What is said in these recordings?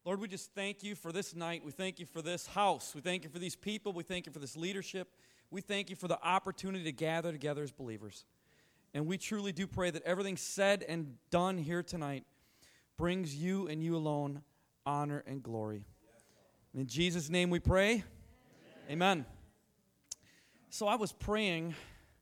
Lord, we just thank you for this night. We thank you for this house. We thank you for these people. We thank you for this leadership. We thank you for the opportunity to gather together as believers. And we truly do pray that everything said and done here tonight brings you and you alone honor and glory. And in Jesus' name we pray. Amen. So I was praying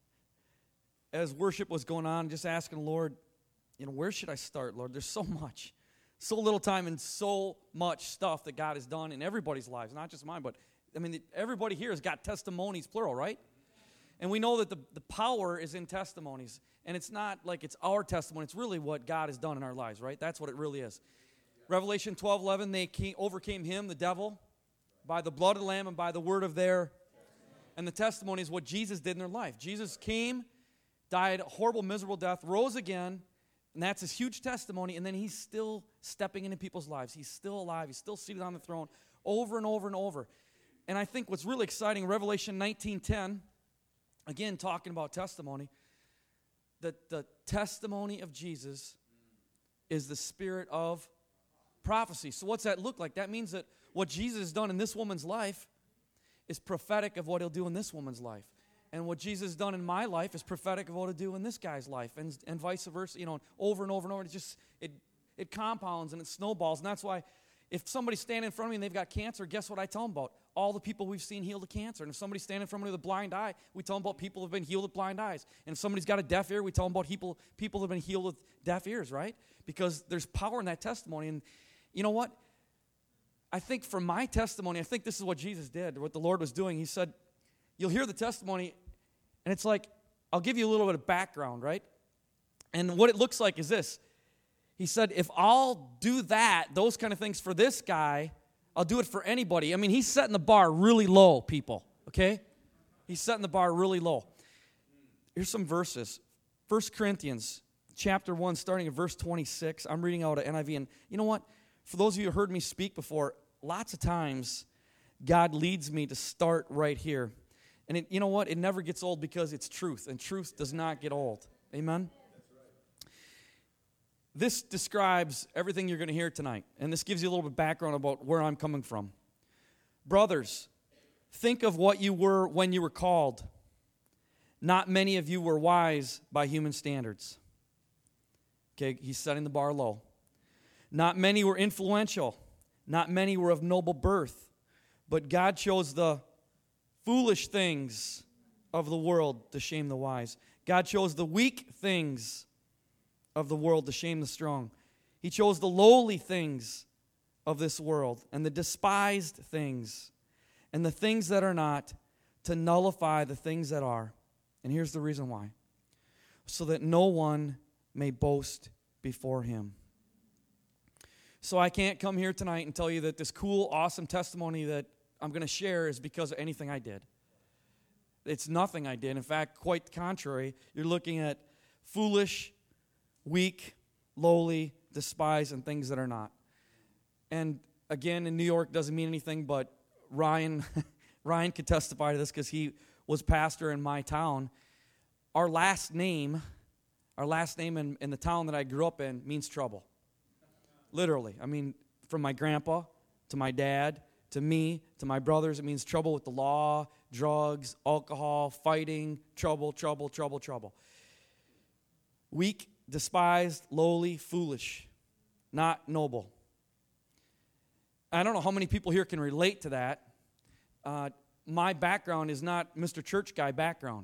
as worship was going on, just asking the Lord, where should I start, Lord? There's so much. So little time and so much stuff that God has done in everybody's lives, not just mine, but everybody here has got testimonies, plural, right? And we know that the power is in testimonies. And it's not like it's our testimony. It's really what God has done in our lives, right? That's what it really is. Revelation 12:11, they overcame him, the devil, by the blood of the Lamb and by the word of their... And the testimony is what Jesus did in their life. Jesus came, died a horrible, miserable death, rose again, and that's his huge testimony, and then he's still stepping into people's lives. He's still alive. He's still seated on the throne over and over and over. And I think what's really exciting, Revelation 19:10, again, talking about testimony, that the testimony of Jesus is the spirit of prophecy. So what's that look like? That means that what Jesus has done in this woman's life is prophetic of what he'll do in this woman's life. And what Jesus has done in my life is prophetic of what he'll do in this guy's life, and vice versa, over and over and over. It compounds and it snowballs. And that's why if somebody's standing in front of me and they've got cancer, guess what I tell them about? All the people we've seen healed of cancer. And if somebody's standing in front of me with a blind eye, we tell them about people who have been healed of blind eyes. And if somebody's got a deaf ear, we tell them about people who have been healed with deaf ears, right? Because there's power in that testimony. And you know what? I think for my testimony, I think this is what Jesus did, what the Lord was doing. He said, you'll hear the testimony, and it's like, I'll give you a little bit of background, right? And what it looks like is this. He said, if I'll do those kind of things for this guy, I'll do it for anybody. He's setting the bar really low, people, okay? He's setting the bar really low. Here's some verses. 1 Corinthians chapter 1, starting at verse 26. I'm reading out of NIV, and you know what? For those of you who heard me speak before, lots of times God leads me to start right here. And you know what? It never gets old because it's truth, and truth does not get old. Amen? This describes everything you're going to hear tonight, and this gives you a little bit of background about where I'm coming from. Brothers, think of what you were when you were called. Not many of you were wise by human standards. Okay, he's setting the bar low. Not many were influential. Not many were of noble birth. But God chose the foolish things of the world to shame the wise. God chose the weak things of the world to shame the strong. He chose the lowly things of this world and the despised things and the things that are not to nullify the things that are. And here's the reason why. So that no one may boast before him. So I can't come here tonight and tell you that this cool, awesome testimony that I'm going to share is because of anything I did. It's nothing I did. In fact, quite the contrary. You're looking at foolish, weak, lowly, despised, and things that are not. And again, in New York doesn't mean anything, but Ryan could testify to this because he was pastor in my town. Our last name in the town that I grew up in means trouble. Literally. From my grandpa to my dad to me to my brothers, it means trouble with the law, drugs, alcohol, fighting, trouble. Weak, despised, lowly, foolish, not noble. I don't know how many people here can relate to that. My background is not Mr. Church Guy background.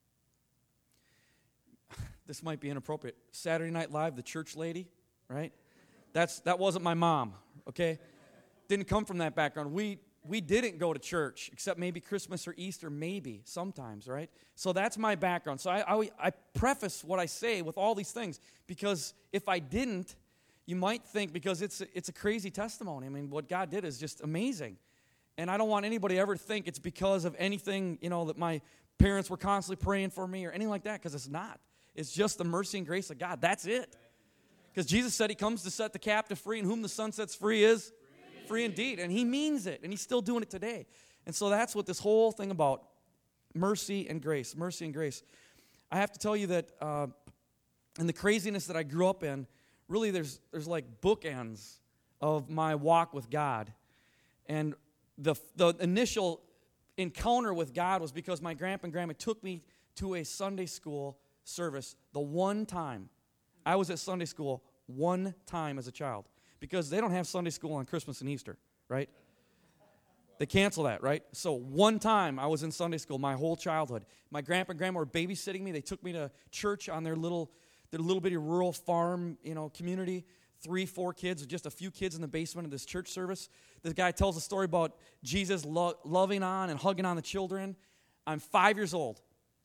This might be inappropriate. Saturday Night Live, the church lady, right? That wasn't my mom, okay? Didn't come from that background. We didn't go to church, except maybe Christmas or Easter, maybe, sometimes, right? So that's my background. So I preface what I say with all these things, because if I didn't, you might think, because it's a crazy testimony. What God did is just amazing. And I don't want anybody to ever think it's because of anything, that my parents were constantly praying for me or anything like that, because it's not. It's just the mercy and grace of God. That's it. Because Jesus said he comes to set the captive free, and whom the Son sets free is free indeed. And he means it, and he's still doing it today. And so that's what this whole thing about mercy and grace. I have to tell you that in the craziness that I grew up in, really there's like bookends of my walk with God. And the initial encounter with God was because my grandpa and grandma took me to a Sunday school service the one time. I was at Sunday school one time as a child because they don't have Sunday school on Christmas and Easter, right? They cancel that, right? So one time I was in Sunday school my whole childhood. My grandpa and grandma were babysitting me. They took me to church on their little bitty rural farm, community. 3-4 kids, or just a few kids in the basement of this church service. This guy tells a story about Jesus loving on and hugging on the children. I'm 5 years old.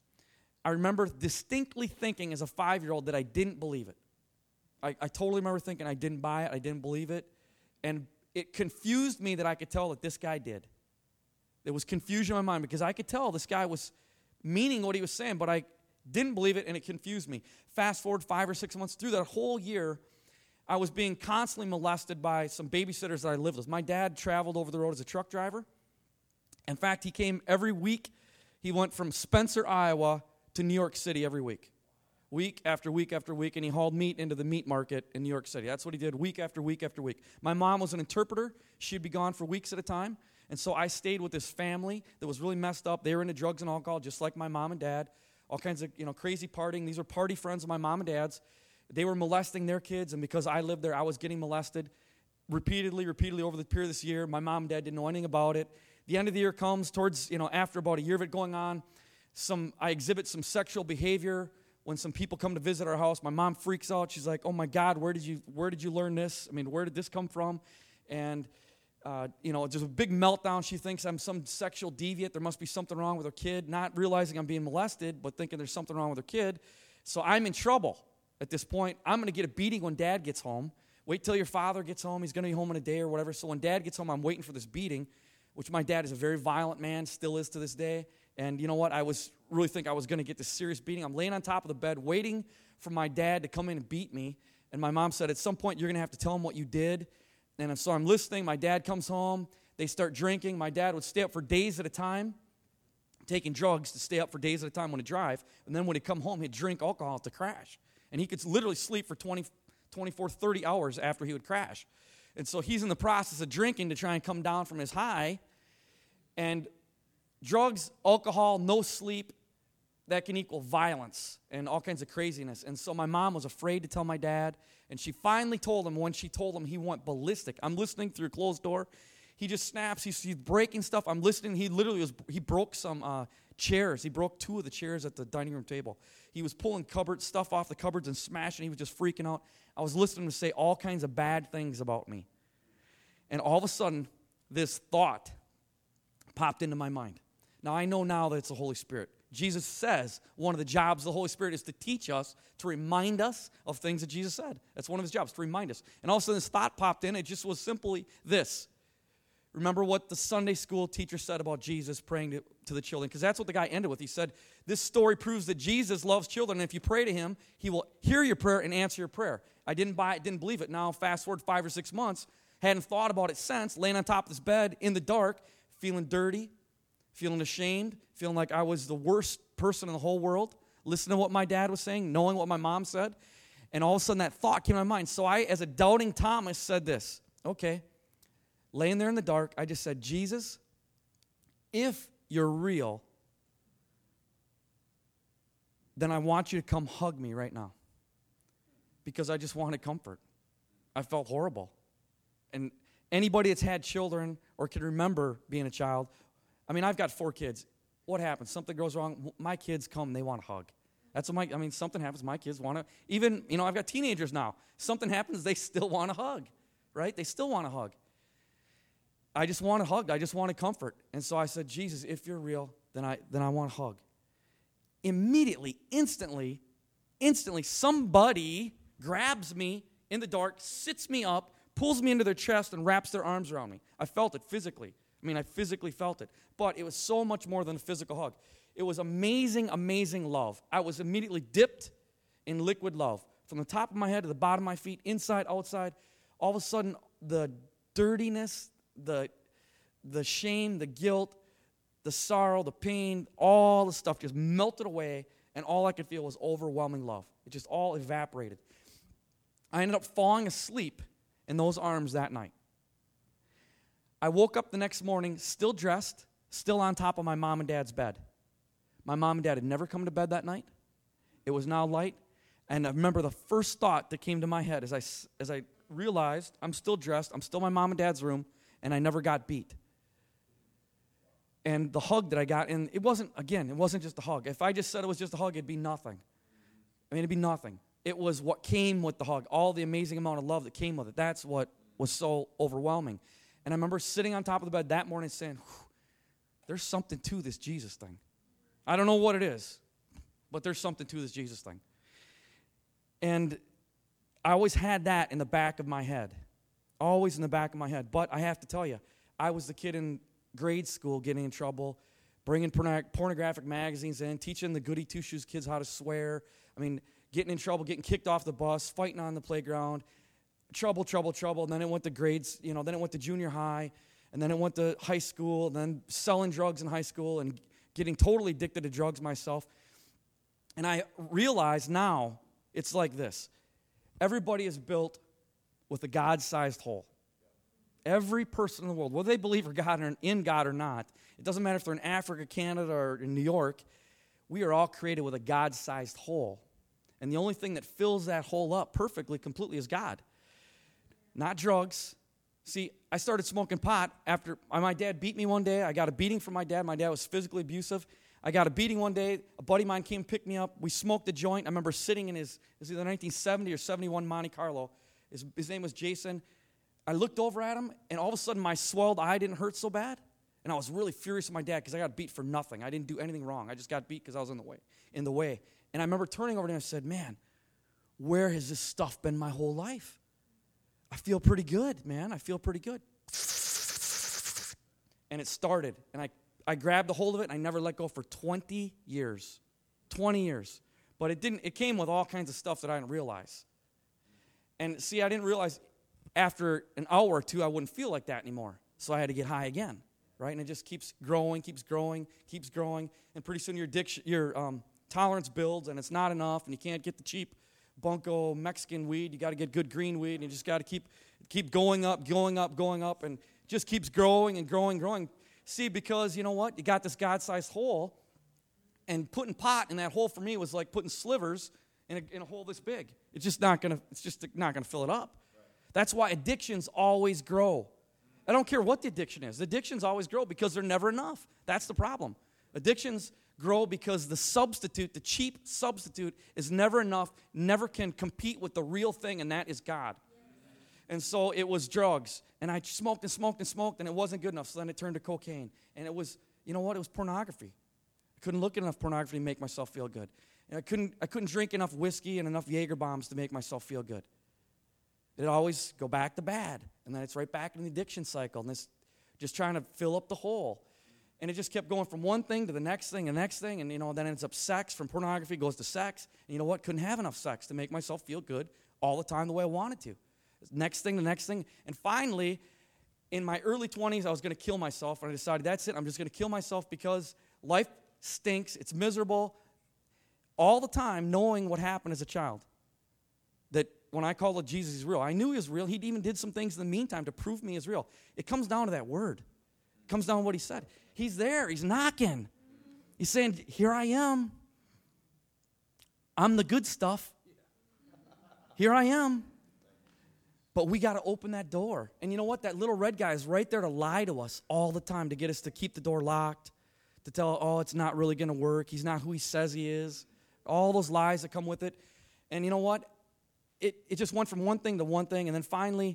I remember distinctly thinking as a 5-year-old that I didn't believe it. I totally remember thinking I didn't buy it, I didn't believe it. And it confused me that I could tell that this guy did. There was confusion in my mind because I could tell this guy was meaning what he was saying, but I didn't believe it, and it confused me. Fast forward 5 or 6 months through that whole year, I was being constantly molested by some babysitters that I lived with. My dad traveled over the road as a truck driver. In fact, he came every week. He went from Spencer, Iowa to New York City every week. Week after week after week, and he hauled meat into the meat market in New York City. That's what he did week after week after week. My mom was an interpreter. She'd be gone for weeks at a time. And so I stayed with this family that was really messed up. They were into drugs and alcohol, just like my mom and dad. All kinds of crazy partying. These were party friends of my mom and dad's. They were molesting their kids, and because I lived there, I was getting molested repeatedly over the period of this year. My mom and dad didn't know anything about it. The end of the year comes towards, after about a year of it going on, I exhibit some sexual behavior. When some people come to visit our house, my mom freaks out. She's like, "Oh my God, where did you learn this? I mean, where did this come from?" And just a big meltdown. She thinks I'm some sexual deviant. There must be something wrong with her kid, not realizing I'm being molested, but thinking there's something wrong with her kid. So I'm in trouble at this point. I'm going to get a beating when Dad gets home. Wait till your father gets home. He's going to be home in a day or whatever. So when Dad gets home, I'm waiting for this beating, which my dad is a very violent man, still is to this day. And you know what? I was really think I was going to get this serious beating. I'm laying on top of the bed waiting for my dad to come in and beat me. And my mom said, at some point, you're going to have to tell him what you did. And so I'm listening. My dad comes home. They start drinking. My dad would stay up for days at a time, taking drugs to stay up for days at a time when he'd drive. And then when he'd come home, he'd drink alcohol to crash. And he could literally sleep for 24, 30 hours after he would crash. And so he's in the process of drinking to try and come down from his high. And drugs, alcohol, no sleep, that can equal violence and all kinds of craziness. And so my mom was afraid to tell my dad. And she finally told him. When she told him, he went ballistic. I'm listening through a closed door. He just snaps. He's breaking stuff. I'm listening. He broke some chairs. He broke 2 of the chairs at the dining room table. He was pulling stuff off the cupboards and smashing. He was just freaking out. I was listening to say all kinds of bad things about me. And all of a sudden, this thought popped into my mind. Now, I know now that it's the Holy Spirit. Jesus says one of the jobs of the Holy Spirit is to teach us, to remind us of things that Jesus said. That's one of his jobs, to remind us. And all of a sudden, this thought popped in. It just was simply this. Remember what the Sunday school teacher said about Jesus praying to the children? Because that's what the guy ended with. He said, this story proves that Jesus loves children, and if you pray to him, he will hear your prayer and answer your prayer. I didn't buy it, didn't believe it. Now, fast forward 5 or 6 months, hadn't thought about it since, laying on top of this bed in the dark, feeling dirty, feeling ashamed, feeling like I was the worst person in the whole world, listening to what my dad was saying, knowing what my mom said, and all of a sudden that thought came to my mind. So I, as a doubting Thomas, said this, okay, laying there in the dark, I just said, Jesus, if you're real, then I want you to come hug me right now because I just wanted comfort. I felt horrible. And anybody that's had children or can remember being a child, I mean, I've got 4 kids. What happens? Something goes wrong. My kids come, they want to hug. That's what something happens. My kids want to, even, I've got teenagers now. Something happens, they still want to hug, right? They still want to hug. I just want to hug. I just wanted comfort. And so I said, Jesus, if you're real, then I want to hug. Immediately, instantly, somebody grabs me in the dark, sits me up, pulls me into their chest, and wraps their arms around me. I felt it physically. I physically felt it. But it was so much more than a physical hug. It was amazing, amazing love. I was immediately dipped in liquid love. From the top of my head to the bottom of my feet, inside, outside, all of a sudden, the dirtiness, the shame, the guilt, the sorrow, the pain, all the stuff just melted away, and all I could feel was overwhelming love. It just all evaporated. I ended up falling asleep in those arms that night. I woke up the next morning, still dressed, still on top of my mom and dad's bed. My mom and dad had never come to bed that night. It was now light. And I remember the first thought that came to my head as I realized I'm still dressed, I'm still in my mom and dad's room, and I never got beat. And the hug that I got, and it wasn't just a hug. If I just said it was just a hug, it'd be nothing. It'd be nothing. It was what came with the hug, all the amazing amount of love that came with it. That's what was so overwhelming. And I remember sitting on top of the bed that morning saying, there's something to this Jesus thing. I don't know what it is, but there's something to this Jesus thing. And I always had that in the back of my head. Always in the back of my head. But I have to tell you, I was the kid in grade school getting in trouble, bringing pornographic magazines in, teaching the goody two-shoes kids how to swear. I mean, getting in trouble, getting kicked off the bus, fighting on the playground. Trouble. And then it went to grades, then it went to junior high, and then it went to high school, and then selling drugs in high school and getting totally addicted to drugs myself. And I realize now it's like this. Everybody is built with a God-sized hole. Every person in the world, whether they believe in God or not, it doesn't matter if they're in Africa, Canada, or in New York, we are all created with a God-sized hole. And the only thing that fills that hole up perfectly, completely is God. Not drugs. See, I started smoking pot after my dad beat me one day. I got a beating from my dad. My dad was physically abusive. I got a beating one day. A buddy of mine came and picked me up. We smoked a joint. I remember sitting in his either 1970 or 71 Monte Carlo. His name was Jason. I looked over at him, and all of a sudden my swelled eye didn't hurt so bad. And I was really furious with my dad because I got beat for nothing. I didn't do anything wrong. I just got beat because I was in the way. And I remember turning over to him and said, man, where has this stuff been my whole life? I feel pretty good, man. I feel pretty good. And it started. And I grabbed a hold of it, and I never let go for 20 years. 20 years. But it came with all kinds of stuff that I didn't realize. And see, I didn't realize after an hour or two I wouldn't feel like that anymore. So I had to get high again, right? And it just keeps growing. And pretty soon your tolerance builds, and it's not enough, and you can't get the cheap bunko Mexican weed. You got to get good green weed, and you just got to keep going up, and just keeps growing and growing. See, because you know what? You got this God-sized hole, and putting pot in that hole for me was like putting slivers in a hole this big. It's just not gonna fill it up. That's why addictions always grow. I don't care what the addiction is. The addictions always grow because they're never enough. That's the problem. Addictions grow because the cheap substitute is never enough, never can compete with the real thing, and that is God. And so it was drugs, and I smoked, and it wasn't good enough, so then it turned to cocaine. And it was, you know what, it was pornography. I couldn't look at enough pornography to make myself feel good. And I couldn't drink enough whiskey and enough Jaeger bombs to make myself feel good. It'd always go back to bad, and then it's right back in the addiction cycle, and it's just trying to fill up the hole. And it just kept going from one thing to the next thing, and then ends up sex. From pornography goes to sex. And you know what? Couldn't have enough sex to make myself feel good all the time the way I wanted to. Next thing, the next thing. And finally, in my early 20s, I was going to kill myself. And I decided, that's it. I'm just going to kill myself because life stinks. It's miserable. All the time knowing what happened as a child. That when I called Jesus is real, I knew he was real. He even did some things in the meantime to prove me is real. It comes down to that word. It comes down to what he said. He's there. He's knocking. He's saying, here I am. I'm the good stuff. Here I am. But we got to open that door. And you know what? That little red guy is right there to lie to us all the time, to get us to keep the door locked, to tell, it's not really going to work. He's not who he says he is. All those lies that come with it. And you know what? It just went from one thing to one thing, and then finally,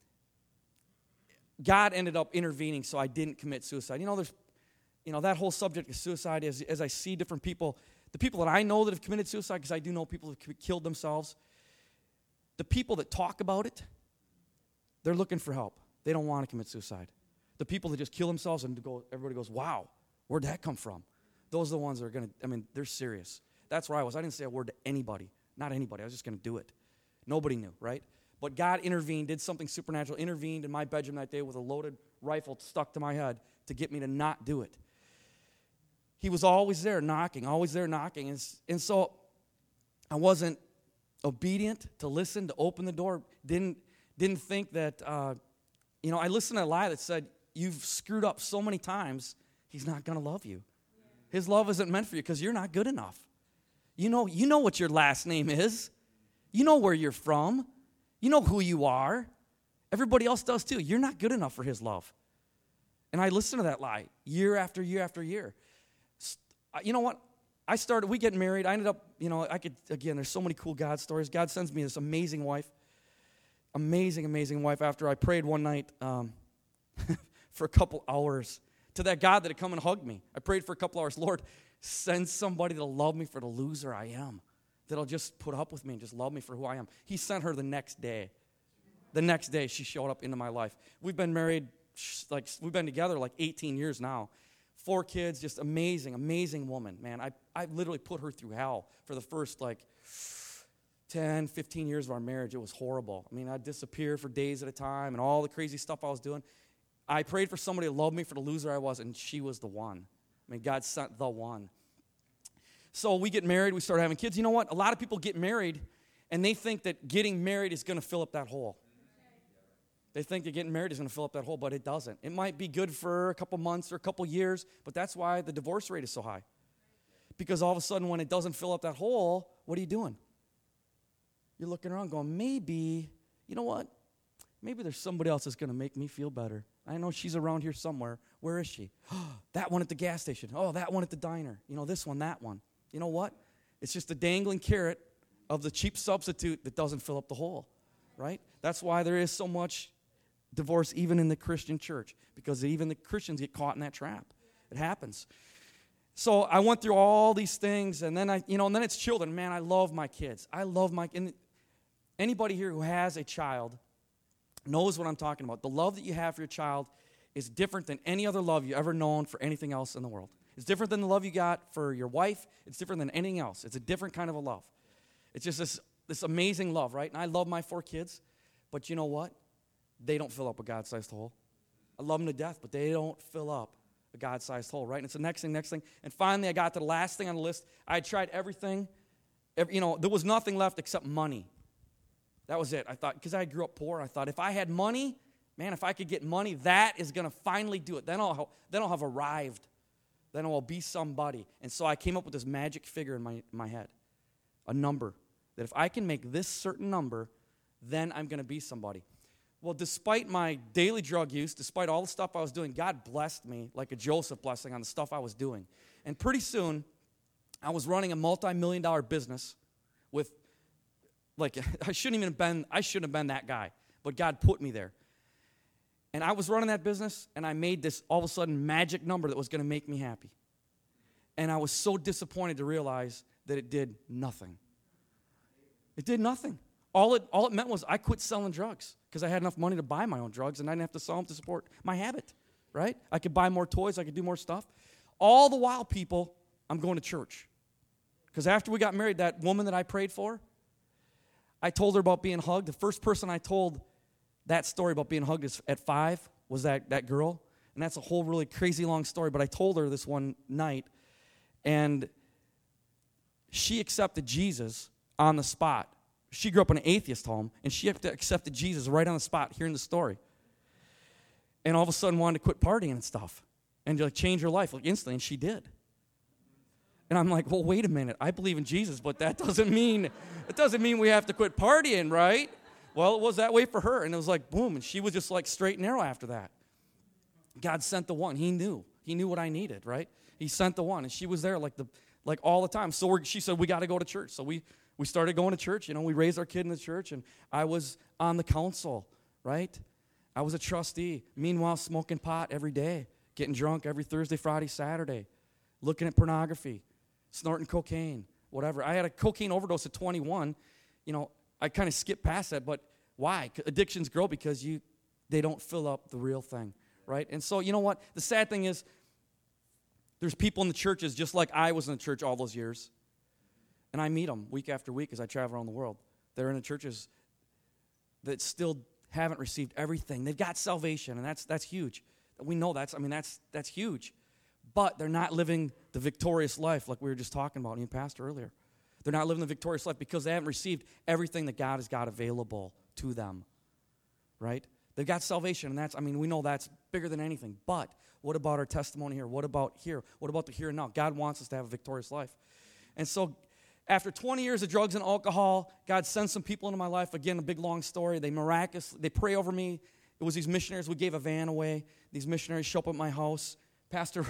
God ended up intervening so I didn't commit suicide. There's that whole subject of suicide, as I see different people, the people that I know that have committed suicide, because I do know people that have killed themselves, the people that talk about it, they're looking for help. They don't want to commit suicide. The people that just kill themselves and everybody goes, wow, where'd that come from? Those are the ones that are they're serious. That's where I was. I didn't say a word to anybody. Not anybody. I was just going to do it. Nobody knew, right? But God intervened, did something supernatural, intervened in my bedroom that day with a loaded rifle stuck to my head to get me to not do it. He was always there knocking. And so I wasn't obedient to listen, to open the door, didn't didn't think that, I listened to a lie that said, you've screwed up so many times, he's not going to love you. His love isn't meant for you because you're not good enough. You know what your last name is. You know where you're from. You know who you are. Everybody else does too. You're not good enough for his love. And I listened to that lie year after year after year. You know what? We get married. I ended up, there's so many cool God stories. God sends me this amazing wife. Amazing, amazing wife. After I prayed one night for a couple hours to that God that had come and hugged me. I prayed for a couple hours. Lord, send somebody that'll love me for the loser I am. That'll just put up with me and just love me for who I am. He sent her the next day. The next day, she showed up into my life. We've been married, we've been together 18 years now. 4 kids, just amazing, amazing woman. Man, I literally put her through hell for the first 10, 15 years of our marriage. It was horrible. I mean, I'd disappear for days at a time and all the crazy stuff I was doing. I prayed for somebody to love me for the loser I was, and she was the one. I mean, God sent the one. So we get married, we start having kids. You know what? A lot of people get married, and they think that getting married is going to fill up that hole. They think that getting married is going to fill up that hole, but it doesn't. It might be good for a couple months or a couple years, but that's why the divorce rate is so high. Because all of a sudden, when it doesn't fill up that hole, what are you doing? You're looking around going, maybe, you know what? Maybe there's somebody else that's going to make me feel better. I know she's around here somewhere. Where is she? That one at the gas station. Oh, that one at the diner. This one, that one. You know what? It's just a dangling carrot of the cheap substitute that doesn't fill up the hole, right? That's why there is so much divorce even in the Christian church, because even the Christians get caught in that trap. It happens. So I went through all these things, and then and then it's children. Man, I love my kids. And anybody here who has a child knows what I'm talking about. The love that you have for your child is different than any other love you've ever known for anything else in the world. It's different than the love you got for your wife. It's different than anything else. It's a different kind of a love. It's just this amazing love, right? And I love my 4 kids, but you know what? They don't fill up a God-sized hole. I love them to death, but they don't fill up a God-sized hole, right? And it's the next thing. And finally, I got to the last thing on the list. I had tried everything. There was nothing left except money. That was it. I thought, because I grew up poor, I thought if I had money, man, if I could get money, that is going to finally do it. Then I'll have arrived. Then I'll be somebody. And so I came up with this magic figure in my head, a number, that if I can make this certain number, then I'm going to be somebody. Well, despite my daily drug use, despite all the stuff I was doing, God blessed me like a Joseph blessing on the stuff I was doing. And pretty soon, I was running a multi-million-dollar business with, I shouldn't have been that guy, but God put me there. And I was running that business, and I made this all of a sudden magic number that was going to make me happy. And I was so disappointed to realize that it did nothing. It did nothing. All it meant was I quit selling drugs because I had enough money to buy my own drugs, and I didn't have to sell them to support my habit, right? I could buy more toys. I could do more stuff. All the while, people, I'm going to church. Because after we got married, that woman that I prayed for, I told her about being hugged. The first person I told that story about being hugged at 5 was that girl. And that's a whole really crazy long story, but I told her this one night, and she accepted Jesus on the spot. She grew up in an atheist home, and she accepted Jesus right on the spot, hearing the story. And all of a sudden wanted to quit partying and stuff and to change her life instantly, and she did. And I'm like, well, wait a minute. I believe in Jesus, but that doesn't mean we have to quit partying, right? Well, it was that way for her, and it was like, boom, and she was just like straight and narrow after that. God sent the one. He knew what I needed, right? He sent the one, and she was there like all the time. So she said, we got to go to church. So we started going to church. We raised our kid in the church, and I was on the council, right? I was a trustee. Meanwhile, smoking pot every day, getting drunk every Thursday, Friday, Saturday, looking at pornography, snorting cocaine, whatever. I had a cocaine overdose at 21. I kind of skipped past that, but why? Addictions grow because they don't fill up the real thing, right? And so, you know what? The sad thing is there's people in the churches just like I was in the church all those years, and I meet them week after week as I travel around the world. They're in the churches that still haven't received everything. They've got salvation, and that's huge. We know that's huge. But they're not living the victorious life like we were just talking about in your pastor earlier. They're not living the victorious life because they haven't received everything that God has got available to them. right? They've got salvation, and we know that's bigger than anything. But what about our testimony here? What about here? What about the here and now? God wants us to have a victorious life. And so after 20 years of drugs and alcohol, God sends some people into my life. Again, a big, long story. They pray over me. It was these missionaries. We gave a van away. These missionaries show up at my house. Pastor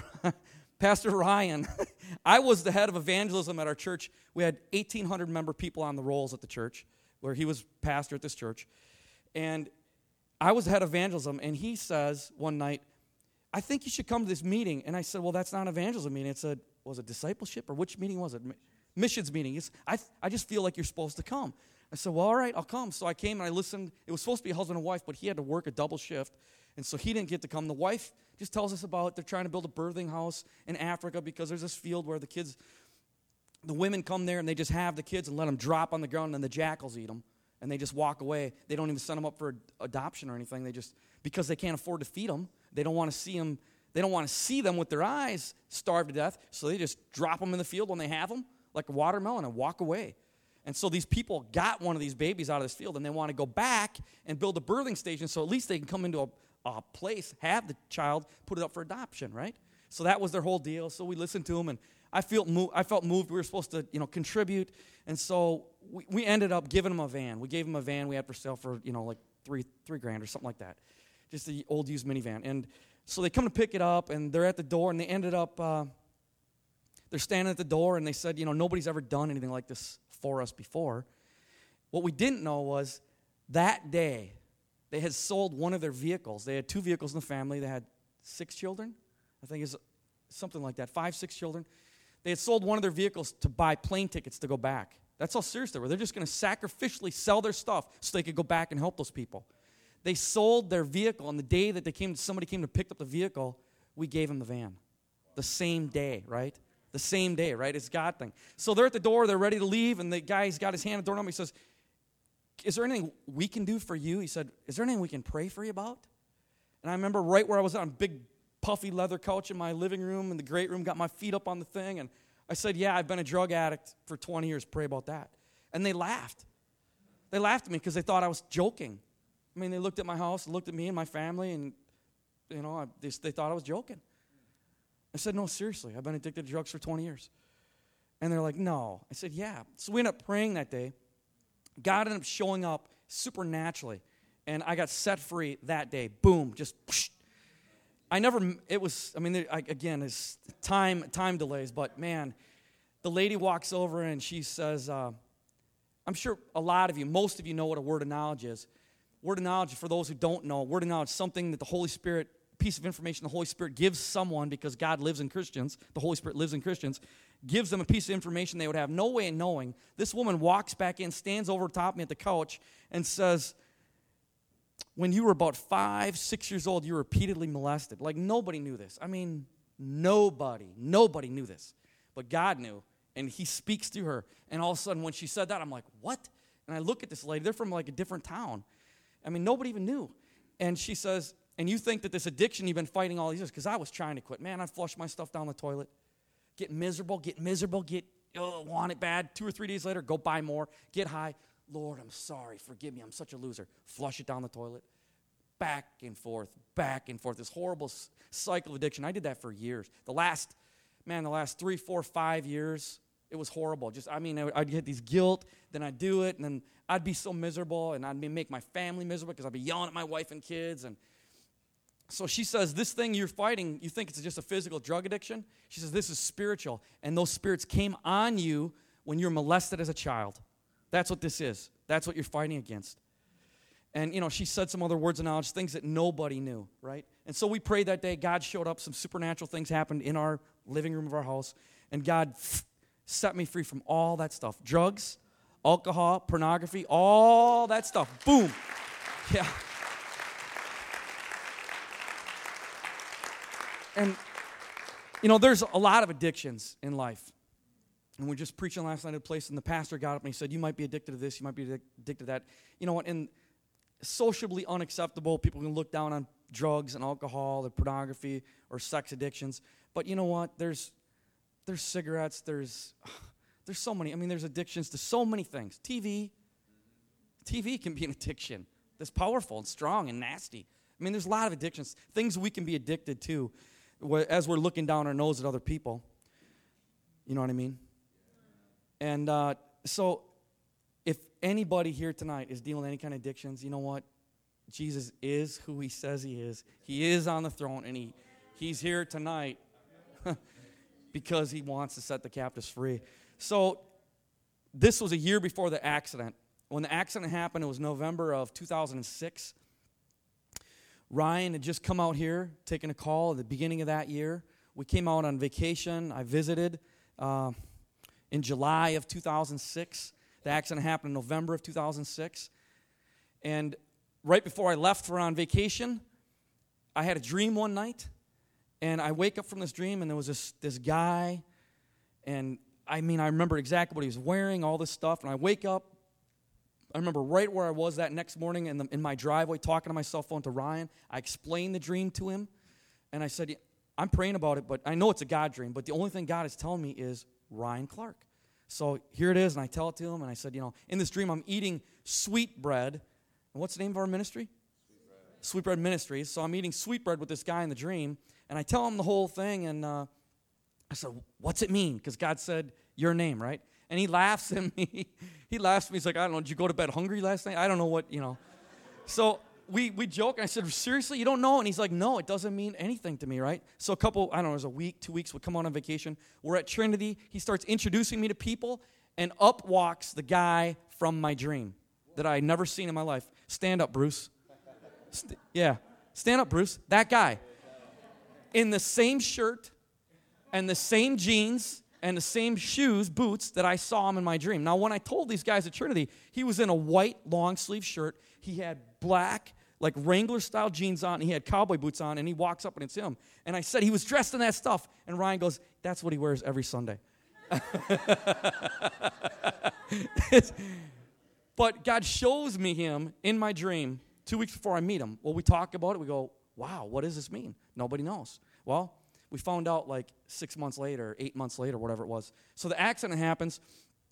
Ryan, I was the head of evangelism at our church. We had 1,800 member people on the rolls at the church, where he was pastor at this church. And I was the head of evangelism, and he says one night, I think you should come to this meeting. And I said, well, that's not an evangelism meeting. Was it discipleship, or which meeting was it? Missions meeting. I just feel like you're supposed to come. I said, well, all right, I'll come. So I came and I listened. It was supposed to be a husband and wife, but he had to work a double shift, and so he didn't get to come. The wife just tells us about they're trying to build a birthing house in Africa because there's this field where the women come there and they just have the kids and let them drop on the ground, and then the jackals eat them, and they just walk away. They don't even send them up for adoption or anything. They just, because they can't afford to feed them, they don't want to see them. They don't want to see them with their eyes starve to death, so they just drop them in the field when they have them, like a watermelon, and walk away. And so these people got one of these babies out of this field, and they want to go back and build a birthing station so at least they can come into a place, have the child, put it up for adoption, right? So that was their whole deal. So we listened to them, and I felt moved. We were supposed to, contribute, and so we ended up giving them a van. We gave them a van we had for sale for, like $3,000 or something like that, just the old used minivan. And so they come to pick it up, and they're at the door, and they ended up, they're standing at the door, and they said, nobody's ever done anything like this for us before. What we didn't know was that day they had sold one of their vehicles. They had 2 vehicles in the family. They had 6 children, I think it's something like that, 5, 6 children. They had sold one of their vehicles to buy plane tickets to go back. That's how serious they were. They're just going to sacrificially sell their stuff so they could go back and help those people. They sold their vehicle, and the day that somebody came to pick up the vehicle, we gave them the van. The same day, right? The same day, right? It's a God thing. So they're at the door, they're ready to leave, and the guy's got his hand at the doorknob. He says, is there anything we can do for you? He said, is there anything we can pray for you about? And I remember right where I was on a big puffy leather couch in my living room in the great room, got my feet up on the thing, and I said, yeah, I've been a drug addict for 20 years. Pray about that. And they laughed. They laughed at me because they thought I was joking. They looked at my house, looked at me and my family, and, they thought I was joking. I said, no, seriously, I've been addicted to drugs for 20 years. And they're like, no. I said, yeah. So we ended up praying that day. God ended up showing up supernaturally, and I got set free that day. Boom, just whoosh. Again, it's time delays, but man, the lady walks over and she says, I'm sure most of you know what a word of knowledge is. Word of knowledge, for those who don't know, word of knowledge is something that the Holy Spirit, piece of information the Holy Spirit gives someone, because God lives in Christians, the Holy Spirit lives in Christians, gives them a piece of information they would have no way of knowing. This woman walks back in, stands over top of me at the couch, and says, when you were about 5, 6 years old, you were repeatedly molested. Like, nobody knew this. Nobody knew this. But God knew, and he speaks through her. And all of a sudden, when she said that, I'm like, what? And I look at this lady. They're from, like, a different town. Nobody even knew. And she says, and you think that this addiction you've been fighting all these years, because I was trying to quit. Man, I'd flush my stuff down the toilet, get miserable, want it bad. 2 or 3 days later, go buy more, get high. Lord, I'm sorry, forgive me, I'm such a loser. Flush it down the toilet. Back and forth, this horrible cycle of addiction. I did that for years. The last 3, 4, 5 years, it was horrible. I'd get these guilt, then I'd do it, and then I'd be so miserable, and I'd make my family miserable because I'd be yelling at my wife and kids. And so she says, this thing you're fighting, you think it's just a physical drug addiction? She says, this is spiritual, and those spirits came on you when you were molested as a child. That's what this is. That's what you're fighting against. And, she said some other words of knowledge, things that nobody knew, right? And so we prayed that day. God showed up. Some supernatural things happened in our living room of our house. And God set me free from all that stuff. Drugs, alcohol, pornography, all that stuff. Boom. Yeah. And, there's a lot of addictions in life. And we were just preaching last night at a place, and the pastor got up and he said, you might be addicted to this, you might be addicted to that. You know what? And sociably unacceptable, people can look down on drugs and alcohol or pornography or sex addictions. But you know what? There's cigarettes, there's so many. There's addictions to so many things. TV can be an addiction. that's powerful and strong and nasty. I mean, there's a lot of addictions, things we can be addicted to as we're looking down our nose at other people. You know what I mean? And so if anybody here tonight is dealing with any kind of addictions, you know what? Jesus is who he says he is. He is on the throne, and he's here tonight because he wants to set the captives free. So this was a year before the accident. When the accident happened, it was November of 2006. Ryan had just come out here, taking a call at the beginning of that year. We came out on vacation. I visited in July of 2006. The accident happened in November of 2006. And right before I left for on vacation, I had a dream one night. And I wake up from this dream, and there was this guy. And I remember exactly what he was wearing, all this stuff. And I wake up. I remember right where I was that next morning in my driveway talking to my cell phone to Ryan. I explained the dream to him, and I said, I'm praying about it, but I know it's a God dream, but the only thing God is telling me is Ryan Clark. So here it is, and I tell it to him, and I said, in this dream I'm eating sweet bread. And what's the name of our ministry? Sweet Bread Ministries. So I'm eating sweet bread with this guy in the dream, and I tell him the whole thing, and I said, what's it mean? Because God said your name, right? And he laughs at me. He laughs at me. He's like, I don't know, did you go to bed hungry last night? I don't know what, So we joke, and I said, seriously, you don't know? And he's like, no, it doesn't mean anything to me, right? So it was a week, 2 weeks, we come on vacation. We're at Trinity. He starts introducing me to people, and up walks the guy from my dream that I had never seen in my life. Stand up, Bruce. Stand up, Bruce. That guy. In the same shirt and the same jeans and the same shoes, boots, that I saw him in my dream. Now, when I told these guys at Trinity, he was in a white long-sleeve shirt. He had black, like Wrangler-style jeans on. He had cowboy boots on, and he walks up, and it's him. And I said he was dressed in that stuff. And Ryan goes, that's what he wears every Sunday. But God shows me him in my dream 2 weeks before I meet him. Well, we talk about it. We go, wow, what does this mean? Nobody knows. Well, we found out like 6 months later, 8 months later, whatever it was. So the accident happens.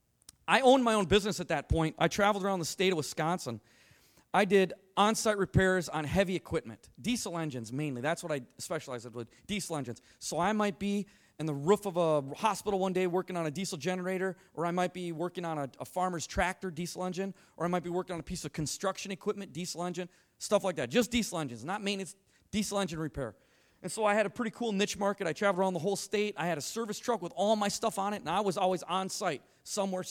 I owned my own business at that point. I traveled around the state of Wisconsin. I did on-site repairs on heavy equipment, diesel engines mainly. That's what I specialized in, with diesel engines. So I might be in the roof of a hospital one day working on a diesel generator, or I might be working on a farmer's tractor, diesel engine, or I might be working on a piece of construction equipment, diesel engine, stuff like that. Just diesel engines, not maintenance, diesel engine repair. And so I had a pretty cool niche market. I traveled around the whole state. I had a service truck with all my stuff on it, and I was always on site, somewhere.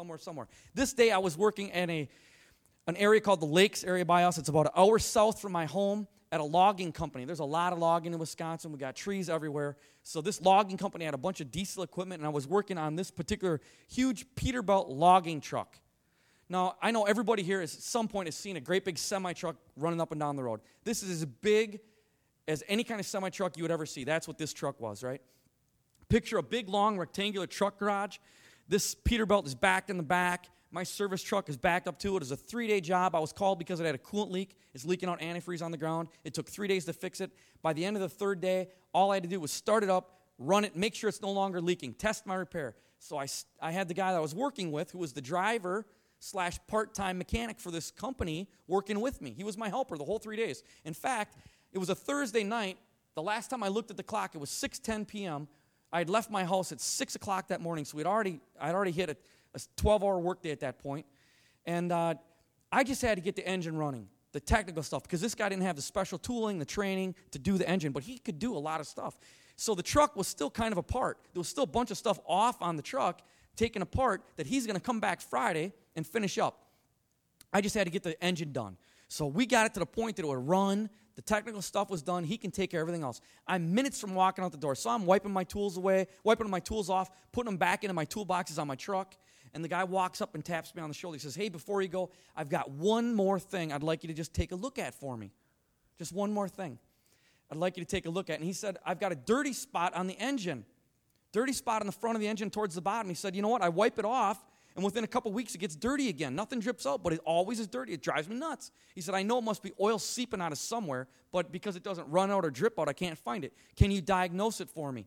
This day I was working at an area called the Lakes area by us. It's about an hour south from my home at a logging company. There's a lot of logging in Wisconsin. We got trees everywhere. So this logging company had a bunch of diesel equipment, and I was working on this particular huge Peterbilt logging truck. Now, I know everybody here at some point has seen a great big semi-truck running up and down the road. This is as big as any kind of semi-truck you would ever see. That's what this truck was, right? Picture a big, long, rectangular truck garage. This Peterbilt is backed in the back. My service truck is backed up to it. It was a 3-day job. I was called because it had a coolant leak. It's leaking out antifreeze on the ground. It took 3 days to fix it. By the end of the third day, all I had to do was start it up, run it, make sure it's no longer leaking, test my repair. So I had the guy that I was working with, who was the driver / part-time mechanic for this company, working with me. He was my helper the whole 3 days. In fact, it was a Thursday night. The last time I looked at the clock, it was 6:10 p.m. I had left my house at 6 o'clock that morning, so I'd already hit a 12-hour workday at that point. And I just had to get the engine running, the technical stuff, because this guy didn't have the special tooling, the training to do the engine, but he could do a lot of stuff. So the truck was still kind of apart. There was still a bunch of stuff off on the truck, taken apart, that he's going to come back Friday and finish up. I just had to get the engine done. So we got it to the point that it would run. The technical stuff was done. He can take care of everything else. I'm minutes from walking out the door. So I'm wiping my tools away, wiping my tools off, putting them back into my toolboxes on my truck. And the guy walks up and taps me on the shoulder. He says, hey, before you go, I've got one more thing I'd like you to just take a look at for me. Just one more thing I'd like you to take a look at. And he said, I've got a dirty spot on the engine. Dirty spot on the front of the engine towards the bottom. He said, you know what? I wipe it off, and within a couple weeks, it gets dirty again. Nothing drips out, but it always is dirty. It drives me nuts. He said, I know it must be oil seeping out of somewhere, but because it doesn't run out or drip out, I can't find it. Can you diagnose it for me?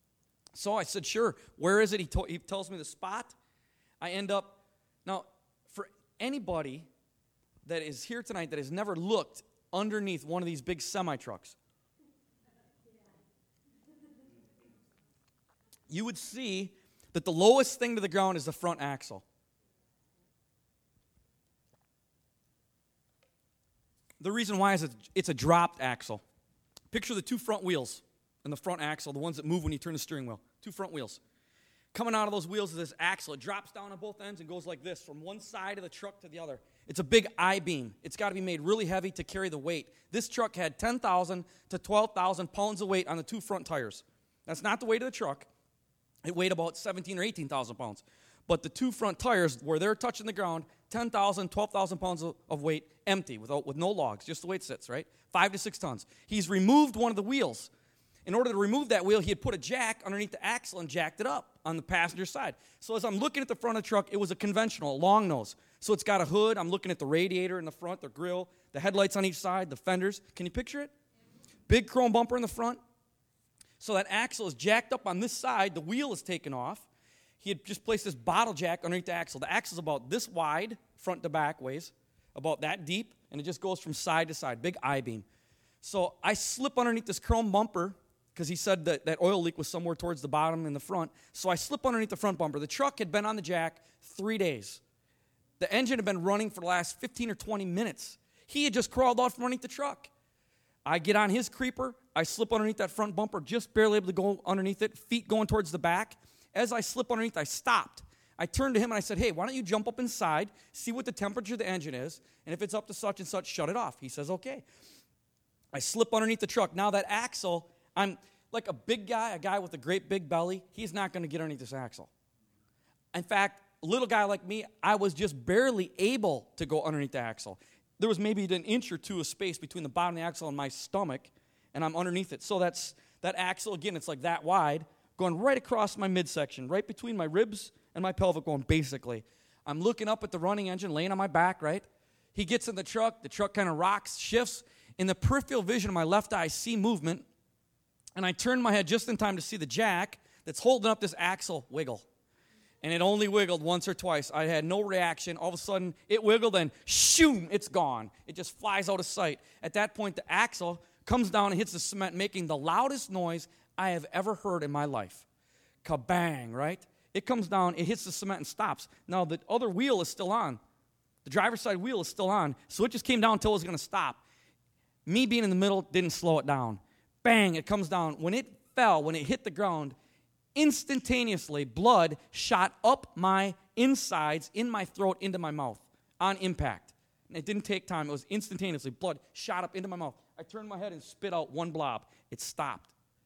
So I said, sure. Where is it? He tells me the spot. I end up, now, for anybody that is here tonight that has never looked underneath one of these big semi-trucks, you would see that the lowest thing to the ground is the front axle. The reason why is it's a dropped axle. Picture the two front wheels and the front axle, the ones that move when you turn the steering wheel. Two front wheels. Coming out of those wheels is this axle. It drops down on both ends and goes like this from one side of the truck to the other. It's a big I-beam. It's got to be made really heavy to carry the weight. This truck had 10,000 to 12,000 pounds of weight on the two front tires. That's not the weight of the truck. It weighed about 17 or 18,000 pounds. But the two front tires, where they're touching the ground, 10,000, 12,000 pounds of weight, empty, with no logs, just the way it sits, right? 5 to 6 tons. He's removed one of the wheels. In order to remove that wheel, he had put a jack underneath the axle and jacked it up on the passenger side. So as I'm looking at the front of the truck, it was a conventional, a long nose. So it's got a hood. I'm looking at the radiator in the front, the grill, the headlights on each side, the fenders. Can you picture it? Big chrome bumper in the front. So that axle is jacked up on this side. The wheel is taken off. He had just placed this bottle jack underneath the axle. The axle is about this wide, front to back ways, about that deep, and it just goes from side to side, big I-beam. So I slip underneath this chrome bumper because he said that oil leak was somewhere towards the bottom in the front. So I slip underneath the front bumper. The truck had been on the jack 3 days. The engine had been running for the last 15 or 20 minutes. He had just crawled out from underneath the truck. I get on his creeper. I slip underneath that front bumper, just barely able to go underneath it, feet going towards the back. As I slip underneath, I stopped. I turned to him and I said, hey, why don't you jump up inside, see what the temperature of the engine is, and if it's up to such and such, shut it off. He says, okay. I slip underneath the truck. Now that axle, I'm like a big guy, a guy with a great big belly. He's not going to get underneath this axle. In fact, a little guy like me, I was just barely able to go underneath the axle. There was maybe an inch or two of space between the bottom of the axle and my stomach, and I'm underneath it. So that axle, again, it's like that wide, going right across my midsection, right between my ribs and my pelvic bone, basically. I'm looking up at the running engine, laying on my back, right? He gets in the truck kind of rocks, shifts. In the peripheral vision of my left eye, I see movement, and I turn my head just in time to see the jack that's holding up this axle wiggle. And it only wiggled once or twice. I had no reaction. All of a sudden, it wiggled, and shoom, it's gone. It just flies out of sight. At that point, the axle comes down and hits the cement, making the loudest noise I have ever heard in my life. Kabang, right? It comes down, it hits the cement and stops. Now, the other wheel is still on. The driver's side wheel is still on, so it just came down until it was going to stop. Me being in the middle didn't slow it down. Bang, it comes down. When it fell, when it hit the ground, instantaneously, blood shot up my insides, in my throat, into my mouth on impact. And it didn't take time. It was instantaneously. Blood shot up into my mouth. I turned my head and spit out one blob. It stopped.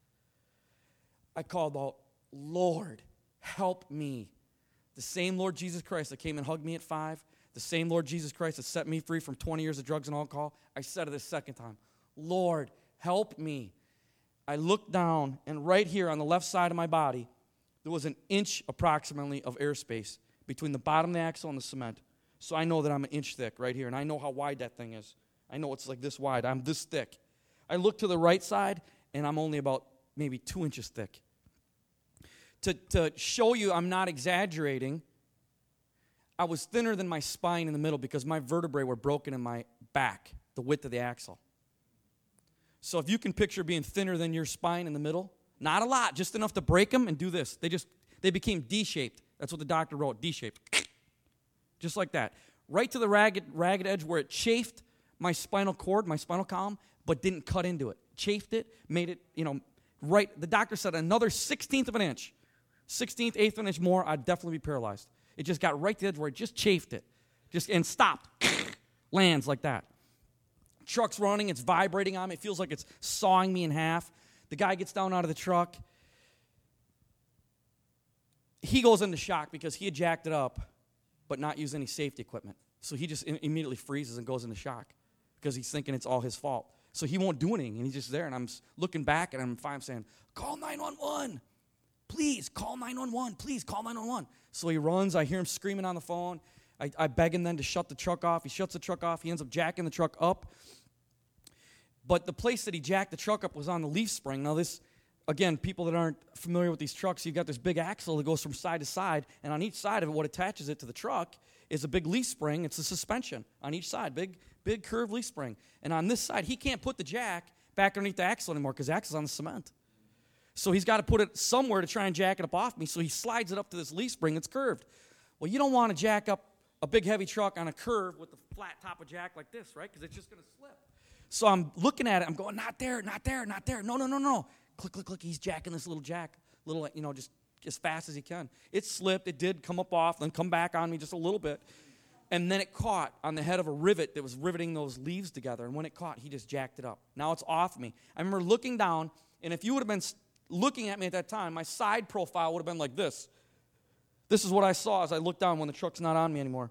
I called out, Lord, help me. The same Lord Jesus Christ that came and hugged me at 5, the same Lord Jesus Christ that set me free from 20 years of drugs and alcohol, I said it a second time, Lord, help me. I looked down, and right here on the left side of my body, there was an inch approximately of airspace between the bottom of the axle and the cement. So I know that I'm an inch thick right here, and I know how wide that thing is. I know it's like this wide. I'm this thick. I look to the right side, and I'm only about maybe 2 inches thick. To show you I'm not exaggerating, I was thinner than my spine in the middle because my vertebrae were broken in my back, the width of the axle. So if you can picture being thinner than your spine in the middle, not a lot, just enough to break them and do this. They became D-shaped. That's what the doctor wrote, D-shaped. Just like that. Right to the ragged edge where it chafed my spinal cord, my spinal column, but didn't cut into it. Chafed it, made it, right. The doctor said another 1/16 of an inch, 1/16, 1/8 of an inch more, I'd definitely be paralyzed. It just got right to the edge where it just chafed it. And stopped. Lands like that. Truck's running, it's vibrating on me. It feels like it's sawing me in half. The guy gets down out of the truck. He goes into shock because he had jacked it up, but not used any safety equipment. So he just immediately freezes and goes into shock because he's thinking it's all his fault. So he won't do anything, and he's just there, and I'm looking back, and I'm saying, call 911. Please, call 911. Please, call 911. So he runs. I hear him screaming on the phone. I beg him then to shut the truck off. He shuts the truck off. He ends up jacking the truck up. But the place that he jacked the truck up was on the leaf spring. Now this, again, people that aren't familiar with these trucks, you've got this big axle that goes from side to side, and on each side of it, what attaches it to the truck is a big leaf spring. It's a suspension on each side, big curved leaf spring. And on this side, he can't put the jack back underneath the axle anymore because the axle's on the cement. So he's got to put it somewhere to try and jack it up off me, so he slides it up to this leaf spring that's curved. Well, you don't want to jack up a big heavy truck on a curve with the flat top of jack like this, right? Because it's just going to slip. So I'm looking at it. I'm going, not there, not there, not there. No. Click, click, click. He's jacking this little jack, just as fast as he can. It slipped. It did come up off, then come back on me just a little bit. And then it caught on the head of a rivet that was riveting those leaves together. And when it caught, he just jacked it up. Now it's off me. I remember looking down, and if you would have been looking at me at that time, my side profile would have been like this. This is what I saw as I looked down when the truck's not on me anymore.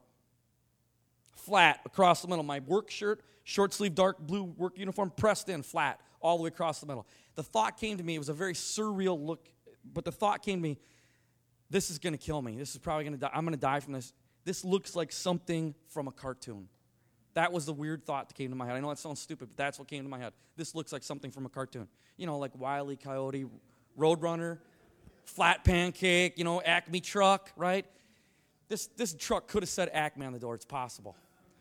Flat across the middle. My work shirt, short sleeve, dark blue work uniform, pressed in, flat, all the way across the middle. The thought came to me, it was a very surreal look, but the thought came to me, this is going to kill me. This is probably going to die. I'm going to die from this. This looks like something from a cartoon. That was the weird thought that came to my head. I know that sounds stupid, but that's what came to my head. This looks like something from a cartoon. Like Wile E. Coyote, Roadrunner, Flat Pancake, Acme truck, right? This truck could have said Acme on the door. It's possible.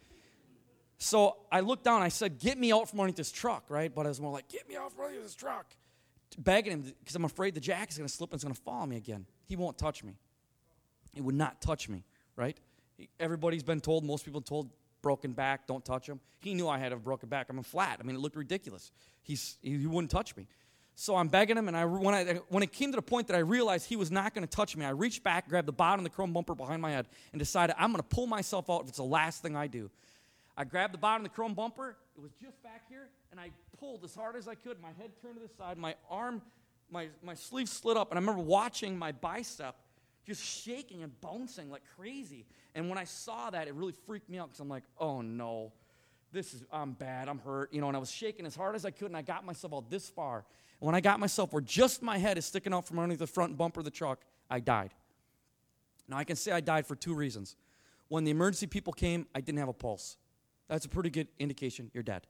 So I looked down. I said, get me out from underneath this truck, right? But I was more like, get me out from underneath this truck. Begging him because I'm afraid the jack is going to slip and it's going to fall on me again. He won't touch me. He would not touch me, right? Everybody's been told, most people told, broken back, don't touch him. He knew I had a broken back. I'm flat. It looked ridiculous. He wouldn't touch me. So I'm begging him, and when it came to the point that I realized he was not going to touch me, I reached back, grabbed the bottom of the chrome bumper behind my head, and decided I'm going to pull myself out if it's the last thing I do. I grabbed the bottom of the chrome bumper. It was just back here, and I pulled as hard as I could. My head turned to the side. My arm, my sleeve slid up, and I remember watching my bicep just shaking and bouncing like crazy. And when I saw that, it really freaked me out because I'm like, oh, no. I'm bad, I'm hurt, and I was shaking as hard as I could, and I got myself out this far. And when I got myself where just my head is sticking out from underneath the front bumper of the truck, I died. Now, I can say I died for two reasons. When the emergency people came, I didn't have a pulse. That's a pretty good indication you're dead.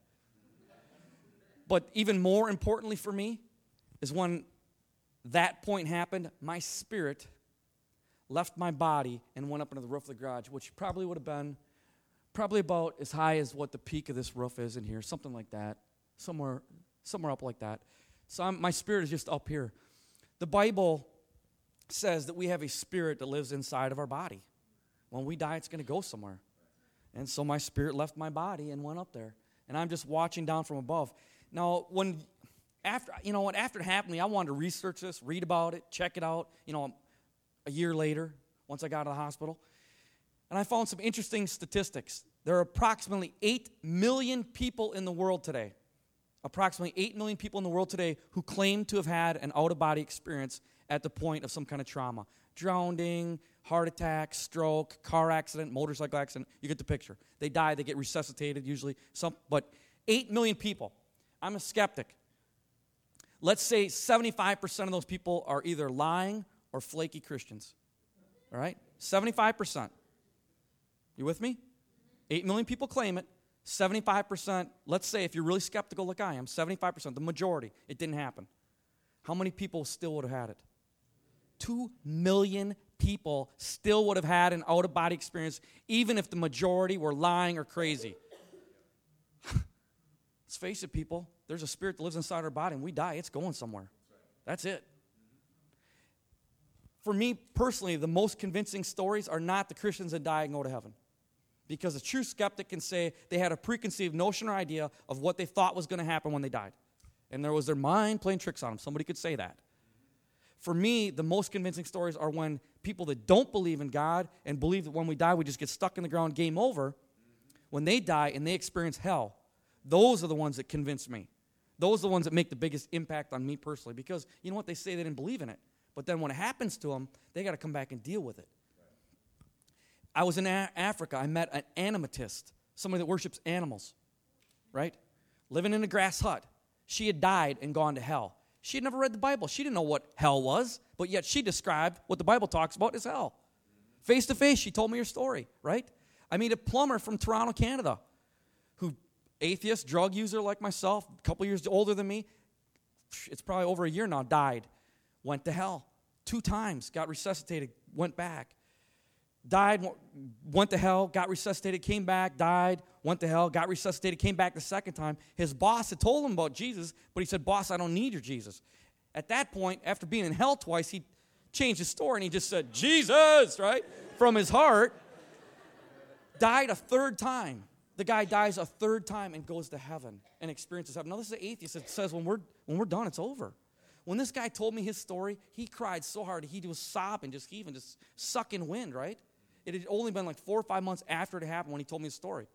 But even more importantly for me is when that point happened, my spirit left my body and went up into the roof of the garage, which probably would have been about as high as what the peak of this roof is in here, something like that, somewhere up like that. So my spirit is just up here. The Bible says that we have a spirit that lives inside of our body. When we die, it's going to go somewhere. And so my spirit left my body and went up there. And I'm just watching down from above. Now, after it happened to me, I wanted to research this, read about it, check it out, a year later, once I got out of the hospital. And I found some interesting statistics. There are approximately 8 million people in the world today. Approximately 8 million people in the world today who claim to have had an out-of-body experience at the point of some kind of trauma. Drowning, heart attack, stroke, car accident, motorcycle accident. You get the picture. They die, they get resuscitated usually. But 8 million people. I'm a skeptic. Let's say 75% of those people are either lying or flaky Christians. All right? 75%. You with me? 8 million people claim it. 75%, let's say if you're really skeptical like I am, 75%, the majority, it didn't happen. How many people still would have had it? 2 million people still would have had an out-of-body experience, even if the majority were lying or crazy. Let's face it, people. There's a spirit that lives inside our body, and we die, it's going somewhere. That's it. For me, personally, the most convincing stories are not the Christians that die and go to heaven. Because a true skeptic can say they had a preconceived notion or idea of what they thought was going to happen when they died. And there was their mind playing tricks on them. Somebody could say that. For me, the most convincing stories are when people that don't believe in God and believe that when we die, we just get stuck in the ground, game over. When they die and they experience hell, those are the ones that convince me. Those are the ones that make the biggest impact on me personally. Because you know what? They say they didn't believe in it. But then when it happens to them, they got to come back and deal with it. I was in Africa. I met an animatist, somebody that worships animals, right? Living in a grass hut. She had died and gone to hell. She had never read the Bible. She didn't know what hell was, but yet she described what the Bible talks about as hell. Face to face, she told me her story, right? I meet a plumber from Toronto, Canada, who, atheist, drug user like myself, a couple years older than me, it's probably over a year now, died, went to hell 2 times, got resuscitated, went back. died, went to hell, got resuscitated, came back, died, went to hell, got resuscitated, came back the second time. His boss had told him about Jesus, but he said, boss, I don't need your Jesus. At that point, after being in hell twice, he changed his story and he just said, Jesus, right, from his heart. Died a third time. The guy dies a third time and goes to heaven and experiences heaven. Now, this is an atheist. It says when we're done, it's over. When this guy told me his story, he cried so hard, he was sobbing, just heaving, just sucking wind, right? It had only been like 4 or 5 months after it happened when he told me his story.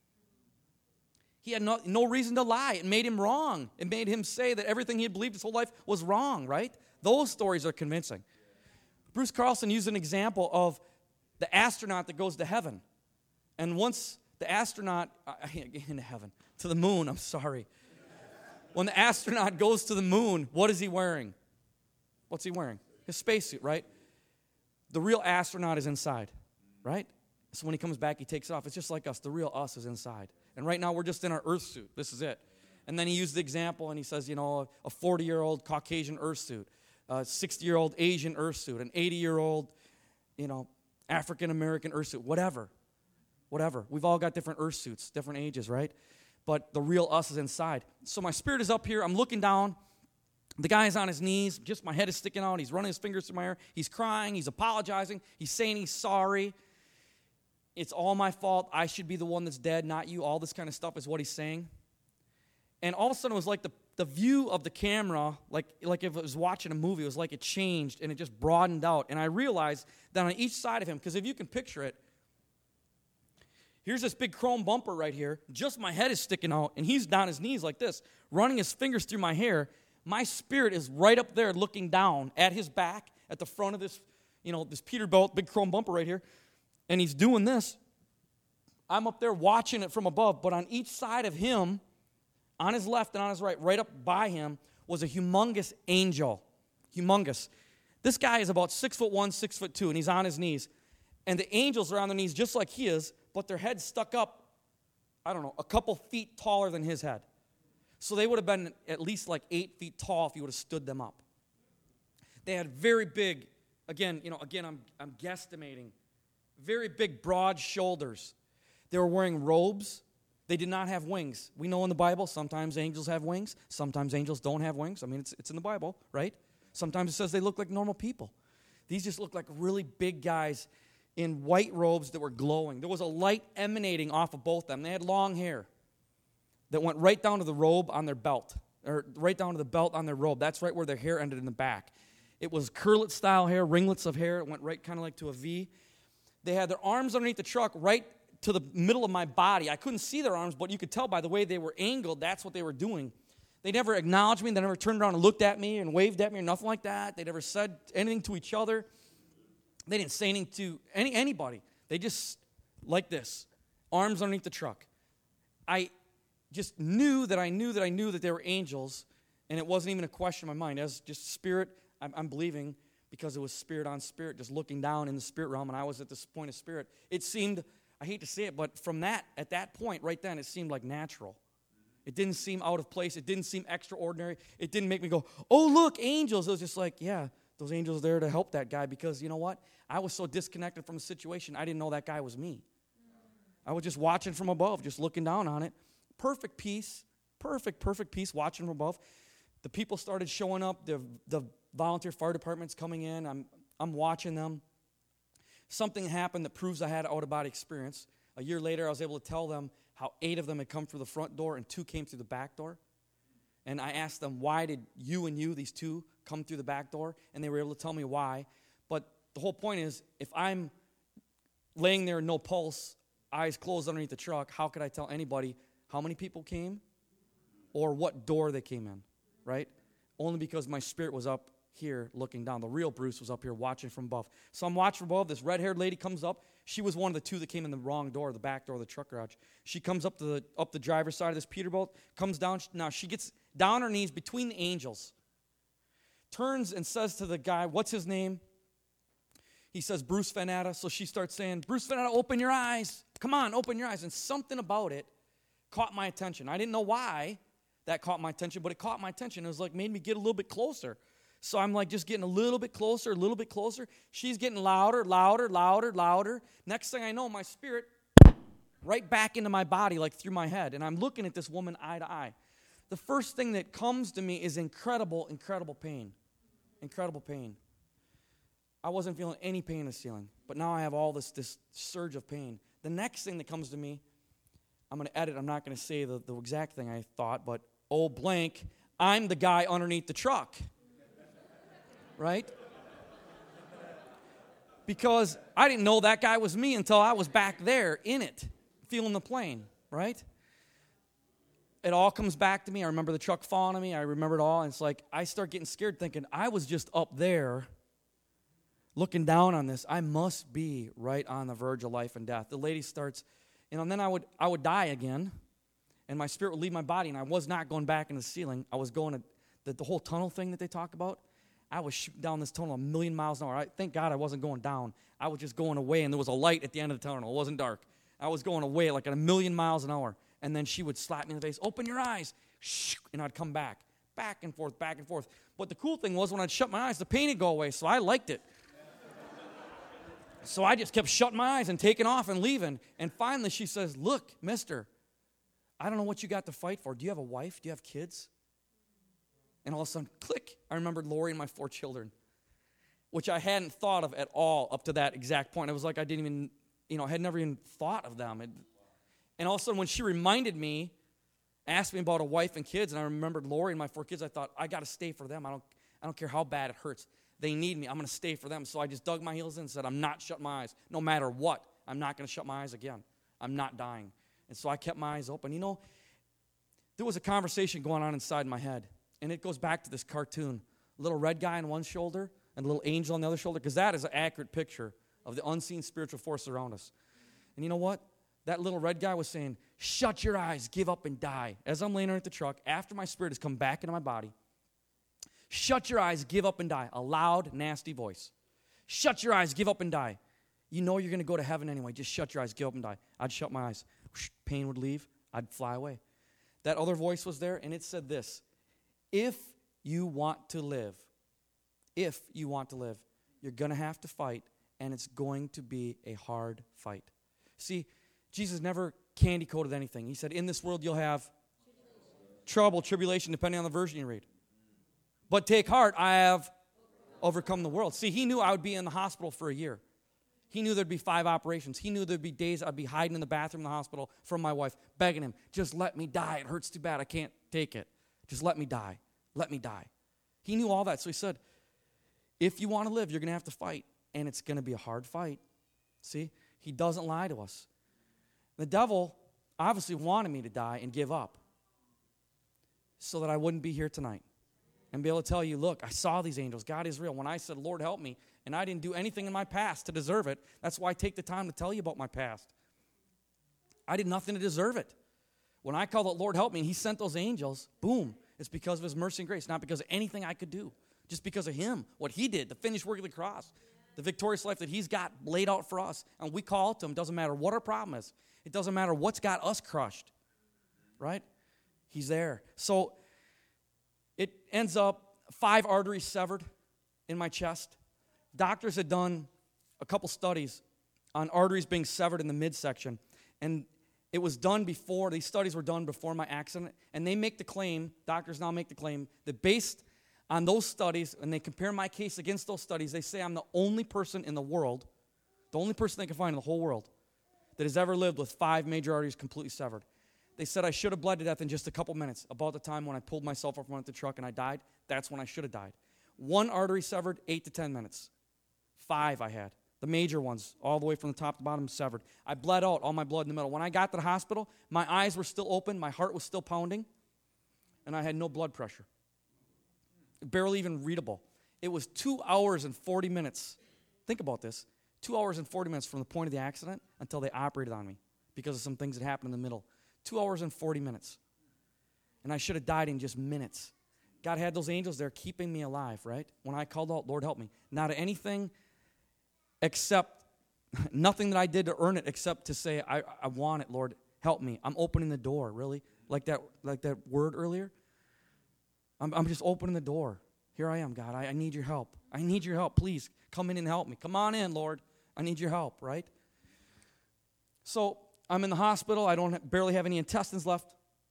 He had no reason to lie. It made him wrong. It made him say that everything he had believed his whole life was wrong, right? Those stories are convincing. Bruce Carlson used an example of the astronaut that goes to heaven. And once the astronaut, into heaven, to the moon, I'm sorry. When the astronaut goes to the moon, what is he wearing? What's he wearing? His spacesuit, right? The real astronaut is inside, right? So when he comes back, he takes it off. It's just like us. The real us is inside. And right now, we're just in our Earth suit. This is it. And then he used the example, and he says, a 40-year-old Caucasian Earth suit, a 60-year-old Asian Earth suit, an 80-year-old, African-American Earth suit, whatever. We've all got different Earth suits, different ages, right? But the real us is inside. So my spirit is up here. I'm looking down. The guy is on his knees. Just my head is sticking out. He's running his fingers through my hair. He's crying. He's apologizing. He's saying he's sorry. It's all my fault. I should be the one that's dead, not you. All this kind of stuff is what he's saying. And all of a sudden, it was like the view of the camera, like if it was watching a movie, it was like it changed and it just broadened out. And I realized that on each side of him, because if you can picture it, here's this big chrome bumper right here. Just my head is sticking out, and he's down his knees like this, running his fingers through my hair. My spirit is right up there looking down at his back, at the front of this, this Peterbilt, big chrome bumper right here. And he's doing this. I'm up there watching it from above, but on each side of him, on his left and on his right up by him, was a humongous angel. Humongous. This guy is about 6'1", 6'2", and he's on his knees. And the angels are on their knees just like he is, but their heads stuck up, a couple feet taller than his head. So they would have been at least like 8 feet tall if you would have stood them up. They had very big, again, I'm guesstimating, very big, broad shoulders. They were wearing robes. They did not have wings. We know in the Bible, sometimes angels have wings. Sometimes angels don't have wings. It's in the Bible, right? Sometimes it says they look like normal people. These just look like really big guys in white robes that were glowing. There was a light emanating off of both of them. They had long hair that went right down to the robe on their belt, or right down to the belt on their robe. That's right where their hair ended in the back. It was curlet-style hair, ringlets of hair. It went right kind of like to a V. They had their arms underneath the truck right to the middle of my body. I couldn't see their arms, but you could tell by the way they were angled, that's what they were doing. They never acknowledged me. They never turned around and looked at me and waved at me or nothing like that. They never said anything to each other. They didn't say anything to anybody. They just, like this, arms underneath the truck. I just knew that I knew that they were angels, and it wasn't even a question in my mind. As just spirit, I'm believing, because it was spirit on spirit, just looking down in the spirit realm, and I was at this point of spirit. It seemed, I hate to say it, but at that point, right then, it seemed like natural. It didn't seem out of place. It didn't seem extraordinary. It didn't make me go, oh, look, angels. It was just like, yeah, those angels are there to help that guy, because you know what? I was so disconnected from the situation, I didn't know that guy was me. I was just watching from above, just looking down on it. Perfect peace, perfect peace, watching from above. The people started showing up. The volunteer fire department's coming in. I'm watching them. Something happened that proves I had an out-of-body experience. A year later, I was able to tell them how 8 of them had come through the front door and 2 came through the back door. And I asked them, why did you, these 2, come through the back door? And they were able to tell me why. But the whole point is, if I'm laying there, no pulse, eyes closed underneath the truck, how could I tell anybody how many people came or what door they came in, right? Only because my spirit was up here looking down. The real Bruce was up here watching from above. So I'm watching from above. This red-haired lady comes up. She was one of the 2 that came in the wrong door, the back door of the truck garage. She comes up the driver's side of this Peterbilt, comes down. Now she gets down on her knees between the angels, turns and says to the guy, what's his name? He says, Bruce Fanatta. So she starts saying, Bruce Fanatta, open your eyes. Come on, open your eyes. And something about it caught my attention. I didn't know why that caught my attention, but it caught my attention. It was like made me get a little bit closer. So I'm like just getting a little bit closer, a little bit closer. She's getting louder, louder, louder, louder. Next thing I know, my spirit right back into my body, like through my head. And I'm looking at this woman eye to eye. The first thing that comes to me is incredible, incredible pain. Incredible pain. I wasn't feeling any pain in the ceiling, but now I have all this surge of pain. The next thing that comes to me, I'm going to edit. I'm not going to say the exact thing I thought, but oh blank, I'm the guy underneath the truck. Right? Because I didn't know that guy was me until I was back there in it, feeling the plane, right? It all comes back to me. I remember the truck falling on me. I remember it all. And it's like I start getting scared thinking, I was just up there looking down on this. I must be right on the verge of life and death. The lady starts, and then I would die again, and my spirit would leave my body, and I was not going back in the ceiling. I was going to the whole tunnel thing that they talk about. I was shooting down this tunnel 1,000,000 miles an hour. Thank God I wasn't going down. I was just going away, and there was a light at the end of the tunnel. It wasn't dark. I was going away like at 1,000,000 miles an hour. And then she would slap me in the face, open your eyes, and I'd come back and forth, back and forth. But the cool thing was when I'd shut my eyes, the pain would go away, so I liked it. So I just kept shutting my eyes and taking off and leaving. And finally she says, look, mister, I don't know what you got to fight for. Do you have a wife? Do you have kids? And all of a sudden, click, I remembered Lori and my 4 children, which I hadn't thought of at all up to that exact point. It was like I didn't even, I had never even thought of them. And all of a sudden, when she reminded me, asked me about a wife and kids, and I remembered Lori and my 4 kids, I thought, I got to stay for them. I don't care how bad it hurts. They need me. I'm going to stay for them. So I just dug my heels in and said, I'm not shutting my eyes. No matter what, I'm not going to shut my eyes again. I'm not dying. And so I kept my eyes open. There was a conversation going on inside my head, and it goes back to this cartoon. A little red guy on one shoulder and a little angel on the other shoulder, because that is an accurate picture of the unseen spiritual force around us. And you know what? That little red guy was saying, shut your eyes, give up and die. As I'm laying there at the truck, after my spirit has come back into my body, shut your eyes, give up and die. A loud, nasty voice. Shut your eyes, give up and die. You know you're going to go to heaven anyway. Just shut your eyes, give up and die. I'd shut my eyes. Pain would leave. I'd fly away. That other voice was there, and it said this: if you want to live, you're going to have to fight, and it's going to be a hard fight. See, Jesus never candy-coated anything. He said, in this world you'll have trouble, tribulation, depending on the version you read. But take heart, I have overcome the world. See, he knew I would be in the hospital for a year. He knew there'd be 5 operations. He knew there'd be days I'd be hiding in the bathroom in the hospital from my wife, begging him, just let me die. It hurts too bad. I can't take it. Just let me die. Let me die. He knew all that. So he said, if you want to live, you're going to have to fight. And it's going to be a hard fight. See, he doesn't lie to us. The devil obviously wanted me to die and give up so that I wouldn't be here tonight and be able to tell you, look, I saw these angels. God is real. When I said, Lord, help me, and I didn't do anything in my past to deserve it, that's why I take the time to tell you about my past. I did nothing to deserve it. When I called out, Lord, help me, and he sent those angels, boom, it's because of his mercy and grace, not because of anything I could do, just because of him, what he did, the finished work of the cross, the victorious life that he's got laid out for us. And we call to him. Doesn't matter what our problem is. It doesn't matter what's got us crushed, right? He's there. So it ends up 5 arteries severed in my chest. Doctors had done a couple studies on arteries being severed in the midsection. And it was done before, these studies were done before my accident. And they make the claim, doctors now make the claim, that based on those studies, and they compare my case against those studies, they say I'm the only person in the world, the only person they can find in the whole world, that has ever lived with 5 major arteries completely severed. They said I should have bled to death in just a couple minutes, about the time when I pulled myself up from the truck and I died. That's when I should have died. 1 artery severed, 8 to 10 minutes. 5 I had. The major ones, all the way from the top to bottom, severed. I bled out all my blood in the middle. When I got to the hospital, my eyes were still open, my heart was still pounding, and I had no blood pressure. Barely even readable. It was 2 hours and 40 minutes. Think about this. 2 hours and 40 minutes from the point of the accident until they operated on me because of some things that happened in the middle. 2 hours and 40 minutes. And I should have died in just minutes. God had those angels there keeping me alive, right? When I called out, Lord, help me. Not anything except, nothing that I did to earn it except to say, I want it, Lord, help me. I'm opening the door, really? Like that word earlier? I'm just opening the door. Here I am, God. I need your help. I need your help. Please come in and help me. Come on in, Lord. I need your help, right? So I'm in the hospital. I barely have any intestines left.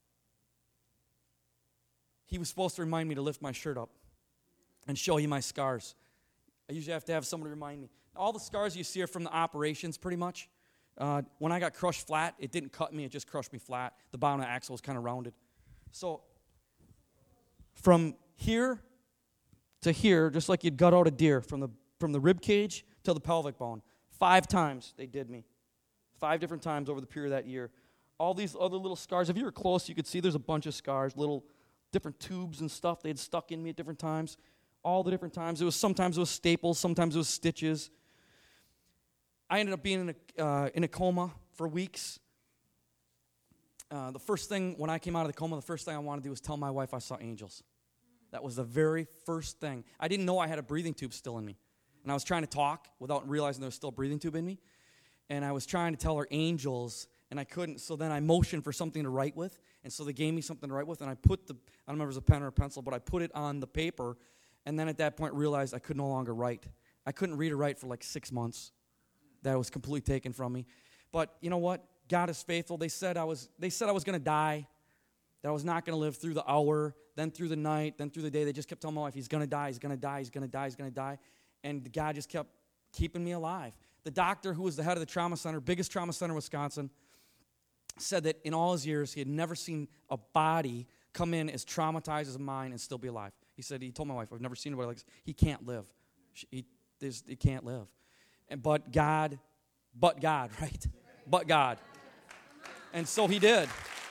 He was supposed to remind me to lift my shirt up and show you my scars. I usually have to have somebody remind me. All the scars you see are from the operations, pretty much. When I got crushed flat, it didn't cut me. It just crushed me flat. The bottom of the axle was kind of rounded. So from here to here, just like you'd gut out a deer, from the rib cage to the pelvic bone, 5 times they did me. 5 different times over the period of that year. All these other little scars. If you were close, you could see there's a bunch of scars, little different tubes and stuff they had stuck in me at different times. All the different times. Sometimes it was staples, sometimes it was stitches. I ended up being in a coma for weeks. The first thing, when I came out of the coma, the first thing I wanted to do was tell my wife I saw angels. That was the very first thing. I didn't know I had a breathing tube still in me. And I was trying to talk without realizing there was still a breathing tube in me. And I was trying to tell her angels, and I couldn't. So then I motioned for something to write with. And so they gave me something to write with, and I don't remember if it was a pen or a pencil, but I put it on the paper. And then at that point realized I could no longer write. I couldn't read or write for like 6 months. That was completely taken from me. But you know what? God is faithful. They said I was going to die, that I was not going to live through the hour, then through the night, then through the day. They just kept telling my wife, he's going to die, he's going to die, he's going to die, he's going to die. And God just kept keeping me alive. The doctor who was the head of the trauma center, biggest trauma center in Wisconsin, said that in all his years he had never seen a body come in as traumatized as mine and still be alive. He told my wife, I've never seen anybody like this. He can't live. He can't live. But God, right? But God. And so he did.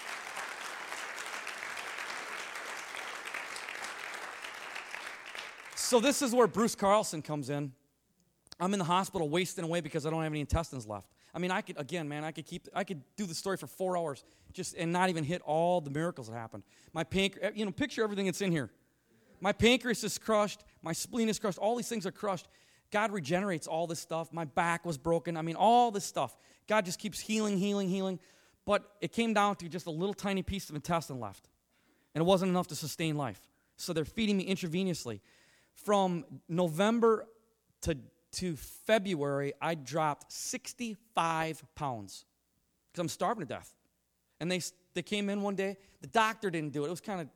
So this is where Bruce Carlson comes in. I'm in the hospital wasting away because I don't have any intestines left. I mean, I could do the story for 4 hours and not even hit all the miracles that happened. My pancreas, picture everything that's in here. My pancreas is crushed. My spleen is crushed. All these things are crushed. God regenerates all this stuff. My back was broken. I mean, all this stuff. God just keeps healing. But it came down to just a little tiny piece of intestine left. And it wasn't enough to sustain life. So they're feeding me intravenously. From November to February, I dropped 65 pounds because I'm starving to death. And they came in one day. The doctor didn't do it. It was I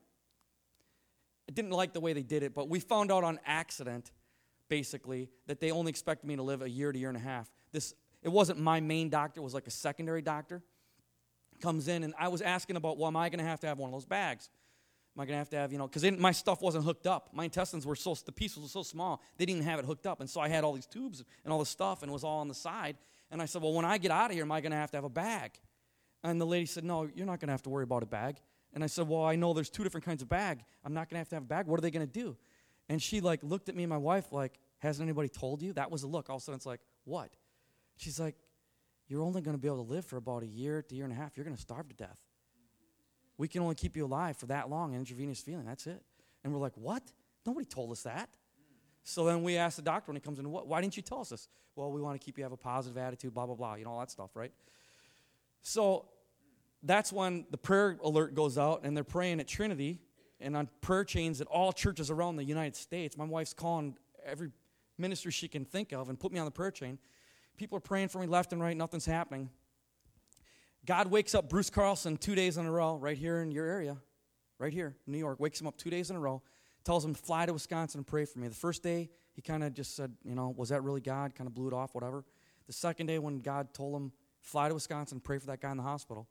didn't like the way they did it, but we found out on accident, basically, that they only expected me to live a year to year and a half. It wasn't my main doctor. It was like a secondary doctor. Comes in, and I was asking about, well, am I going to have one of those bags? Am I going to have, because my stuff wasn't hooked up. My intestines the pieces were so small, they didn't have it hooked up. And so I had all these tubes and all this stuff, and it was all on the side. And I said, well, when I get out of here, am I going to have a bag? And the lady said, no, you're not going to have to worry about a bag. And I said, well, I know there's 2 different kinds of bag. I'm not going to have a bag. What are they going to do? And she, looked at me and my wife hasn't anybody told you? That was the look. All of a sudden, it's like, what? She's like, you're only going to be able to live for about a year to year and a half. You're going to starve to death. We can only keep you alive for that long, intravenous feeling. That's it. And we're like, what? Nobody told us that. So then we ask the doctor when he comes in, why didn't you tell us this? Well, we want to keep you have a positive attitude, blah, blah, blah, all that stuff, right? So that's when the prayer alert goes out, and they're praying at Trinity and on prayer chains at all churches around the United States. My wife's calling every ministry she can think of and put me on the prayer chain. People are praying for me left and right. Nothing's happening. God wakes up Bruce Carlson 2 days in a row right here in your area, right here in New York. Wakes him up 2 days in a row, tells him to fly to Wisconsin and pray for me. The first day, he kind of just said, was that really God? Kind of blew it off, whatever. The second day when God told him, fly to Wisconsin and pray for that guy in the hospital,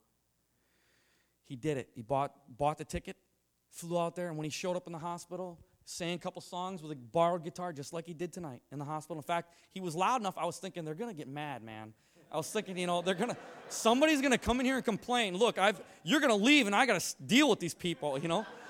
he did it. He bought the ticket, flew out there, and when he showed up in the hospital, sang a couple songs with a borrowed guitar just like he did tonight in the hospital. In fact, he was loud enough, I was thinking, they're going to get mad, man. I was thinking, somebody's going to come in here and complain. Look, you're going to leave, and I got to deal with these people,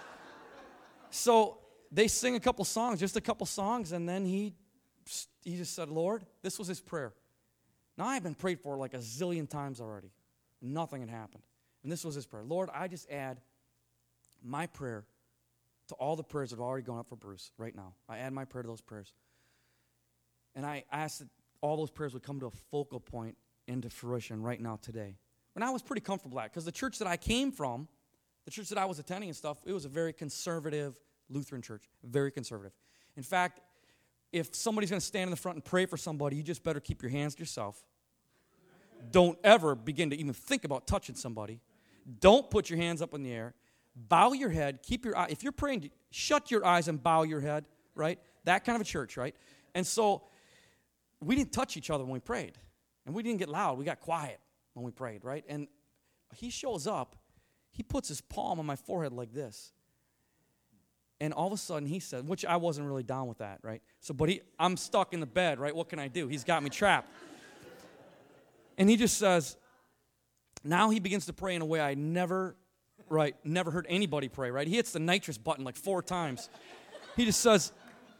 So they sing a couple songs, just a couple songs, and then he just said, Lord, this was his prayer. Now, I've been prayed for like a zillion times already. Nothing had happened. And this was his prayer. Lord, I just add my prayer to all the prayers that have already gone up for Bruce right now. I add my prayer to those prayers. And I asked that all those prayers would come to a focal point into fruition right now today. And I was pretty comfortable at it because the church that I came from, the church that I was attending and stuff, it was a very conservative, Lutheran church, very conservative. In fact, if somebody's going to stand in the front and pray for somebody, you just better keep your hands to yourself. Don't ever begin to even think about touching somebody. Don't put your hands up in the air. Bow your head. Keep your eye. If you're praying, shut your eyes and bow your head, right? That kind of a church, right? And so we didn't touch each other when we prayed. And we didn't get loud. We got quiet when we prayed, right? And he shows up. He puts his palm on my forehead like this. And all of a sudden he said, which I wasn't really down with that, right? So, but I'm stuck in the bed, right? What can I do? He's got me trapped. And he just says, now he begins to pray in a way I never heard anybody pray, right? He hits the nitrous button like 4 times. He just says,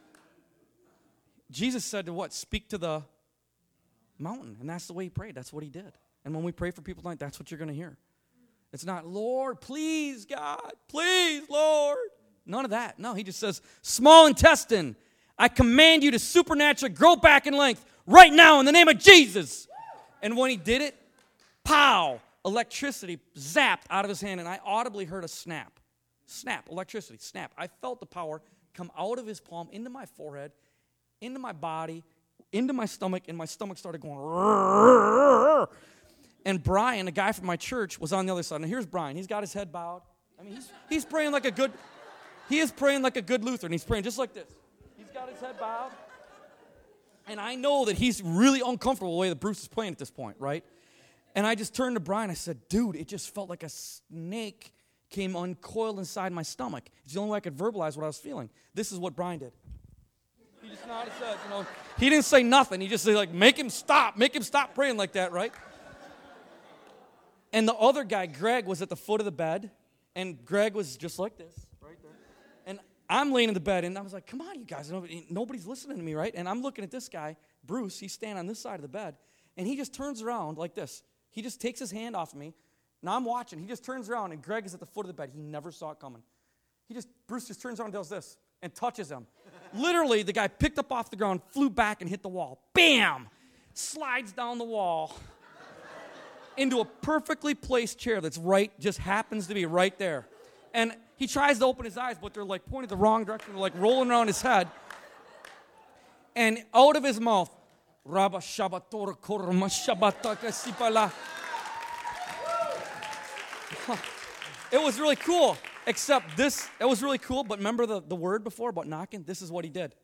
Jesus said to what? Speak to the mountain. And that's the way he prayed. That's what he did. And when we pray for people tonight, that's what you're going to hear. It's not, Lord, please, God, please, Lord. None of that. No, he just says, small intestine, I command you to supernaturally grow back in length right now in the name of Jesus. And when he did it, pow, electricity zapped out of his hand, and I audibly heard a snap. Snap, electricity, snap. I felt the power come out of his palm into my forehead, into my body, into my stomach, and my stomach started going, rrr. And Brian, a guy from my church, was on the other side. And here's Brian. He's got his head bowed. I mean, he's praying like a good, he is praying like a good Lutheran. He's praying just like this. He's got his head bowed. And I know that he's really uncomfortable the way that Bruce is playing at this point, right? And I just turned to Brian. I said, dude, it just felt like a snake came uncoiled inside my stomach. It's the only way I could verbalize what I was feeling. This is what Brian did. He just nodded his head, you know. He didn't say nothing. He just said, like, make him stop praying like that, right? And the other guy, Greg, was at the foot of the bed, and Greg was just like this, right there. And I'm laying in the bed, and I was like, come on, you guys. Nobody's listening to me, right? And I'm looking at this guy, Bruce. He's standing on this side of the bed, and he just turns around like this. He just takes his hand off of me. Now I'm watching. He just turns around, and Greg is at the foot of the bed. He never saw it coming. Bruce just turns around and does this and touches him. Literally, the guy picked up off the ground, flew back, and hit the wall. Bam! Slides down the wall into a perfectly placed chair that's just happens to be right there. And he tries to open his eyes, but they're like pointed the wrong direction. They're like rolling around his head. And out of his mouth, Rabba Shabatora Korma Shabataka Sipala. It was really cool, except this, it was really cool, but remember the word before about knocking? This is what he did.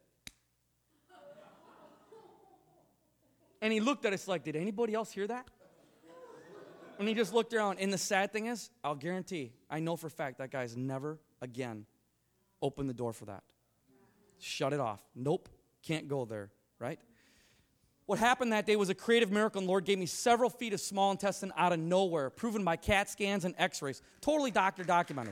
And he looked at us like, did anybody else hear that? And he just looked around. And the sad thing is, I'll guarantee, I know for a fact that guy's never again opened the door for that. Shut it off. Nope, can't go there, right? What happened that day was a creative miracle, and the Lord gave me several feet of small intestine out of nowhere, proven by CAT scans and x-rays. Totally documented.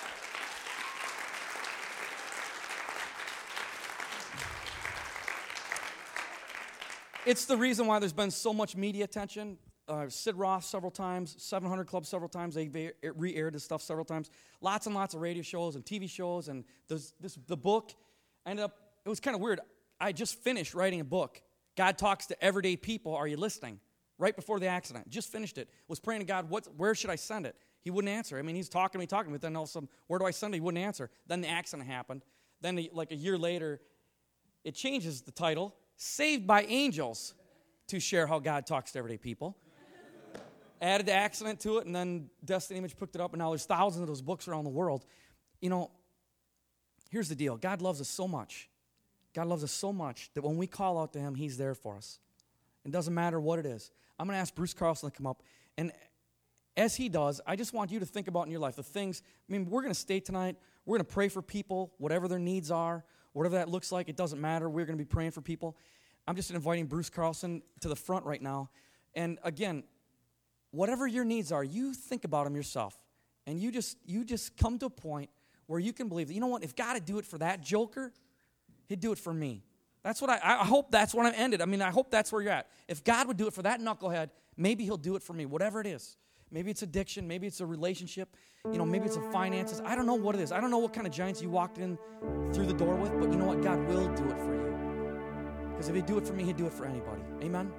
It's the reason why there's been so much media attention. Sid Roth several times, 700 Club several times. They re-aired this stuff several times. Lots and lots of radio shows and TV shows. And the book ended up, it was kind of weird. I just finished writing a book. God Talks to Everyday People. Are you listening? Right before the accident. Just finished it. Was praying to God, where should I send it? He wouldn't answer. I mean, he's talking to me, but then all of a sudden, where do I send it? He wouldn't answer. Then the accident happened. Then, like a year later, it changes the title, Saved by Angels, to share how God talks to everyday people. Added the accident to it, and then Destiny Image picked it up, and now there's thousands of those books around the world. You know, here's the deal. God loves us so much. God loves us so much that when we call out to him, he's there for us. It doesn't matter what it is. I'm going to ask Bruce Carlson to come up, and as he does, I just want you to think about in your life the things. I mean, we're going to stay tonight. We're going to pray for people, whatever their needs are, whatever that looks like. It doesn't matter. We're going to be praying for people. I'm just inviting Bruce Carlson to the front right now. And again, whatever your needs are, you think about them yourself. And you just come to a point where you can believe that, you know what, if God would do it for that joker, he'd do it for me. That's what I hope that's when I ended. I mean, I hope that's where you're at. If God would do it for that knucklehead, maybe he'll do it for me, whatever it is. Maybe it's addiction. Maybe it's a relationship. You know, maybe it's a finances. I don't know what it is. I don't know what kind of giants you walked in through the door with, but you know what? God will do it for you. Because if he'd do it for me, he'd do it for anybody. Amen?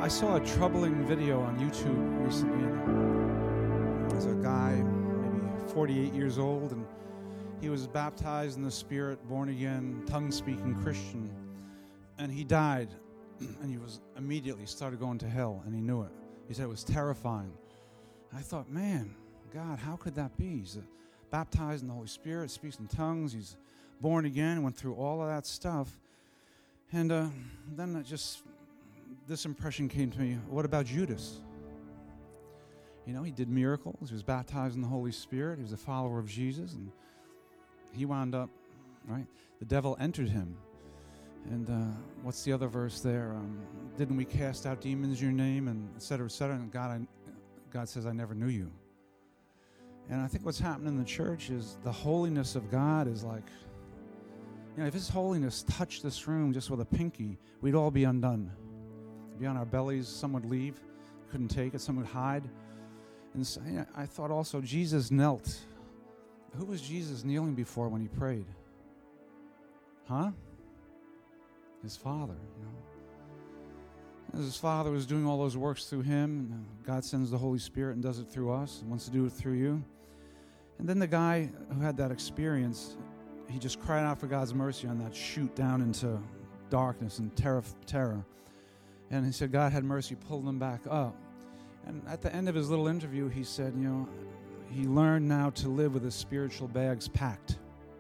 I saw a troubling video on YouTube recently. There's a guy, maybe 48 years old, and he was baptized in the Spirit, born again, tongue-speaking Christian, and he died, and he was immediately started going to hell, and he knew it. He said it was terrifying. I thought, man, God, how could that be? He's baptized in the Holy Spirit, speaks in tongues, he's born again, went through all of that stuff, and then this impression came to me, what about Judas? You know, he did miracles, he was baptized in the Holy Spirit, he was a follower of Jesus, and he wound up, right? The devil entered him. And what's the other verse there? Didn't we cast out demons in your name? And et cetera, et cetera. And God says, I never knew you. And I think what's happening in the church is the holiness of God is like, you know, if His holiness touched this room just with a pinky, we'd all be undone. Be on our bellies, some would leave, couldn't take it, some would hide. And so, yeah, I thought also Jesus knelt. Who was Jesus kneeling before when He prayed? Huh? His Father, you know. As His Father was doing all those works through Him, God sends the Holy Spirit and does it through us and wants to do it through you. And then the guy who had that experience, he just cried out for God's mercy on that chute down into darkness and terror. And he said God had mercy, pulled him back up. And at the end of his little interview, he said, you know, he learned now to live with his spiritual bags packed.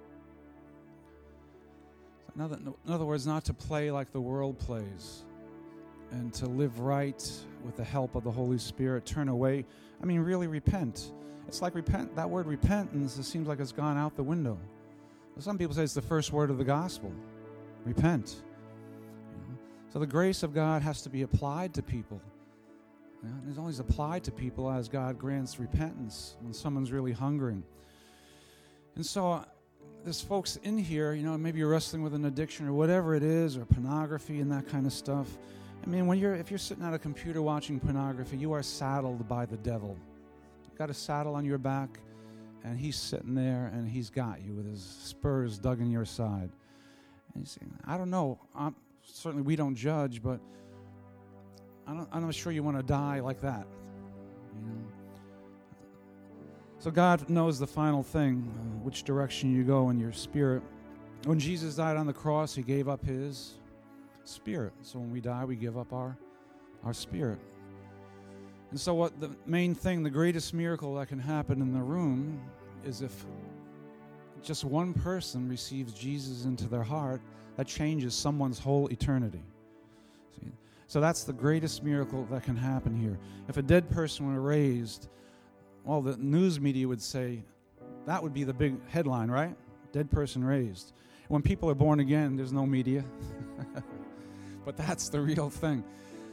In other words, not to play like the world plays, and to live right with the help of the Holy Spirit, turn away. I mean, really repent. It's like repent. That word repentance, it seems like it's gone out the window. Some people say it's the first word of the gospel. Repent. You know? So the grace of God has to be applied to people. You know? It's always applied to people as God grants repentance when someone's really hungering. And so there's folks in here, you know, maybe you're wrestling with an addiction or whatever it is, or pornography and that kind of stuff. I mean, if you're sitting at a computer watching pornography, you are saddled by the devil. You've got a saddle on your back, and he's sitting there, and he's got you with his spurs dug in your side. And you say, I don't know. Certainly we don't judge, but I'm not sure you want to die like that. You know? So God knows the final thing, which direction you go in your spirit. When Jesus died on the cross, He gave up His spirit. So when we die, we give up our spirit. And so what the main thing, the greatest miracle that can happen in the room is if just one person receives Jesus into their heart, that changes someone's whole eternity. See? So that's the greatest miracle that can happen here. If a dead person were raised, well, the news media would say that would be the big headline, right? Dead person raised. When people are born again, there's no media. But that's the real thing.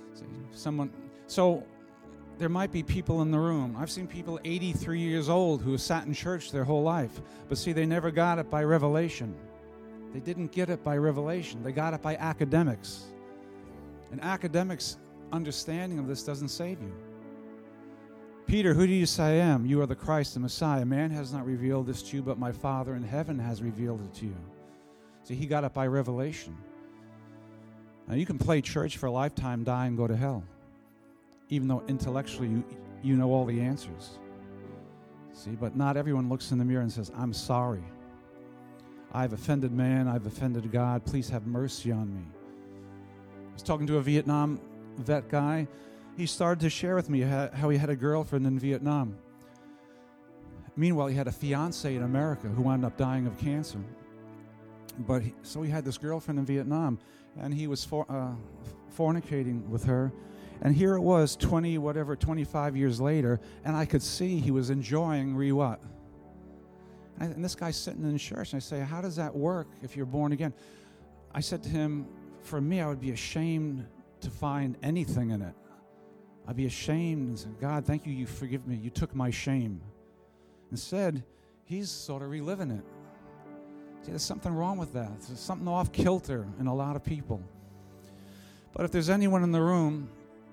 So there might be people in the room. I've seen people 83 years old who have sat in church their whole life. But see, they never got it by revelation. They didn't get it by revelation. They got it by academics. And academics' understanding of this doesn't save you. Peter, who do you say I am? You are the Christ, the Messiah. Man has not revealed this to you, but my Father in heaven has revealed it to you. See, he got it by revelation. Now, you can play church for a lifetime, die, and go to hell, even though intellectually you know all the answers. See, but not everyone looks in the mirror and says, I'm sorry. I've offended man. I've offended God. Please have mercy on me. I was talking to a Vietnam vet guy. He started to share with me how he had a girlfriend in Vietnam. Meanwhile, he had a fiancée in America who wound up dying of cancer. So he had this girlfriend in Vietnam, and he was fornicating with her. And here it was 25 years later, and I could see he was enjoying what? And this guy's sitting in church, and I say, how does that work if you're born again? I said to him, for me, I would be ashamed to find anything in it. I'd be ashamed and say, God, thank you, you forgive me. You took my shame. Instead, he's sort of reliving it. See, there's something wrong with that. There's something off kilter in a lot of people. But if there's anyone in the room,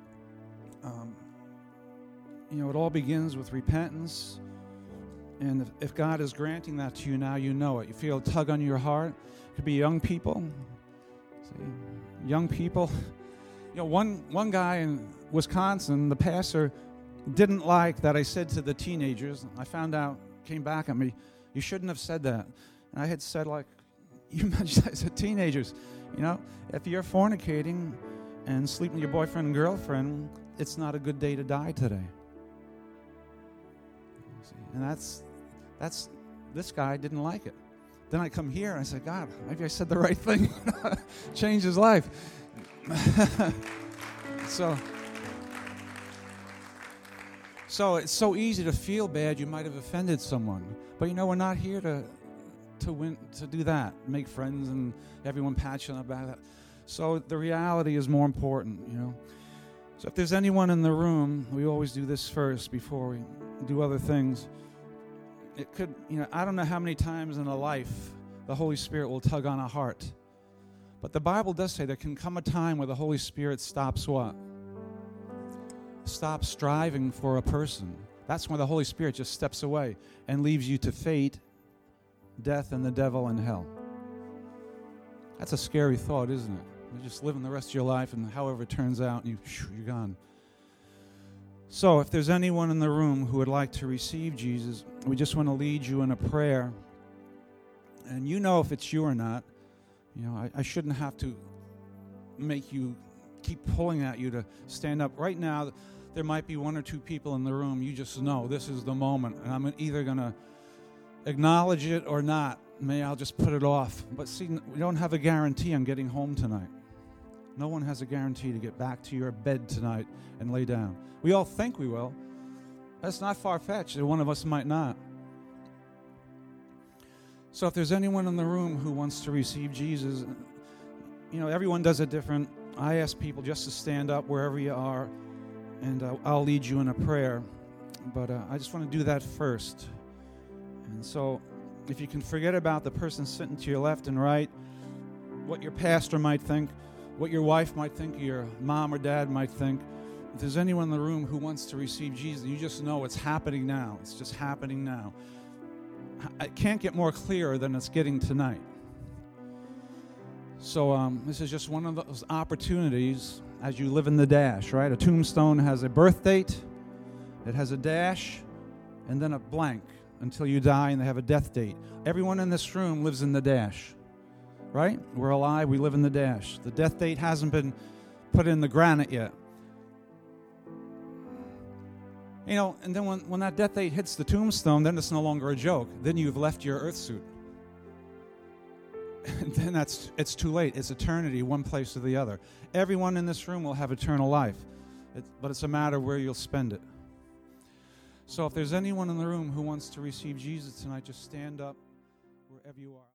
it all begins with repentance. And if God is granting that to you now, you know it. You feel a tug on your heart. It could be young people. See, young people, One guy in Wisconsin, the pastor, didn't like that I said to the teenagers, I found out, came back at me, you shouldn't have said that. And I had said, like, you mentioned, I said, teenagers, if you're fornicating and sleeping with your boyfriend and girlfriend, it's not a good day to die today. And that's this guy didn't like it. Then I come here and I said, God, maybe I said the right thing. Change his life. So it's so easy to feel bad you might have offended someone. But we're not here to do that, make friends and everyone passionate about it. So the reality is more important, So if there's anyone in the room, we always do this first before we do other things. It could, I don't know how many times in a life the Holy Spirit will tug on a heart. But the Bible does say there can come a time where the Holy Spirit stops what? Stops striving for a person. That's when the Holy Spirit just steps away and leaves you to fate, death, and the devil and hell. That's a scary thought, isn't it? You're just living the rest of your life, and however it turns out, you're gone. So if there's anyone in the room who would like to receive Jesus, we just want to lead you in a prayer. And if it's you or not. I shouldn't have to make you keep pulling at you to stand up. Right now, there might be one or two people in the room. You just know this is the moment, and I'm either going to acknowledge it or not. Maybe I'll just put it off. But see, we don't have a guarantee on getting home tonight. No one has a guarantee to get back to your bed tonight and lay down. We all think we will. That's not far-fetched. One of us might not. So if there's anyone in the room who wants to receive Jesus, everyone does it different. I ask people just to stand up wherever you are, and I'll lead you in a prayer. But I just want to do that first. And so if you can forget about the person sitting to your left and right, what your pastor might think, what your wife might think, or your mom or dad might think, if there's anyone in the room who wants to receive Jesus, you just know it's happening now. It's just happening now. It can't get more clear than it's getting tonight. So this is just one of those opportunities as you live in the dash, right? A tombstone has a birth date, it has a dash, and then a blank until you die, and they have a death date. Everyone in this room lives in the dash, right? We're alive, we live in the dash. The death date hasn't been put in the granite yet. And then when that death date hits the tombstone, then it's no longer a joke. Then you've left your earth suit. And then it's too late. It's eternity, one place or the other. Everyone in this room will have eternal life, but it's a matter of where you'll spend it. So if there's anyone in the room who wants to receive Jesus tonight, just stand up wherever you are.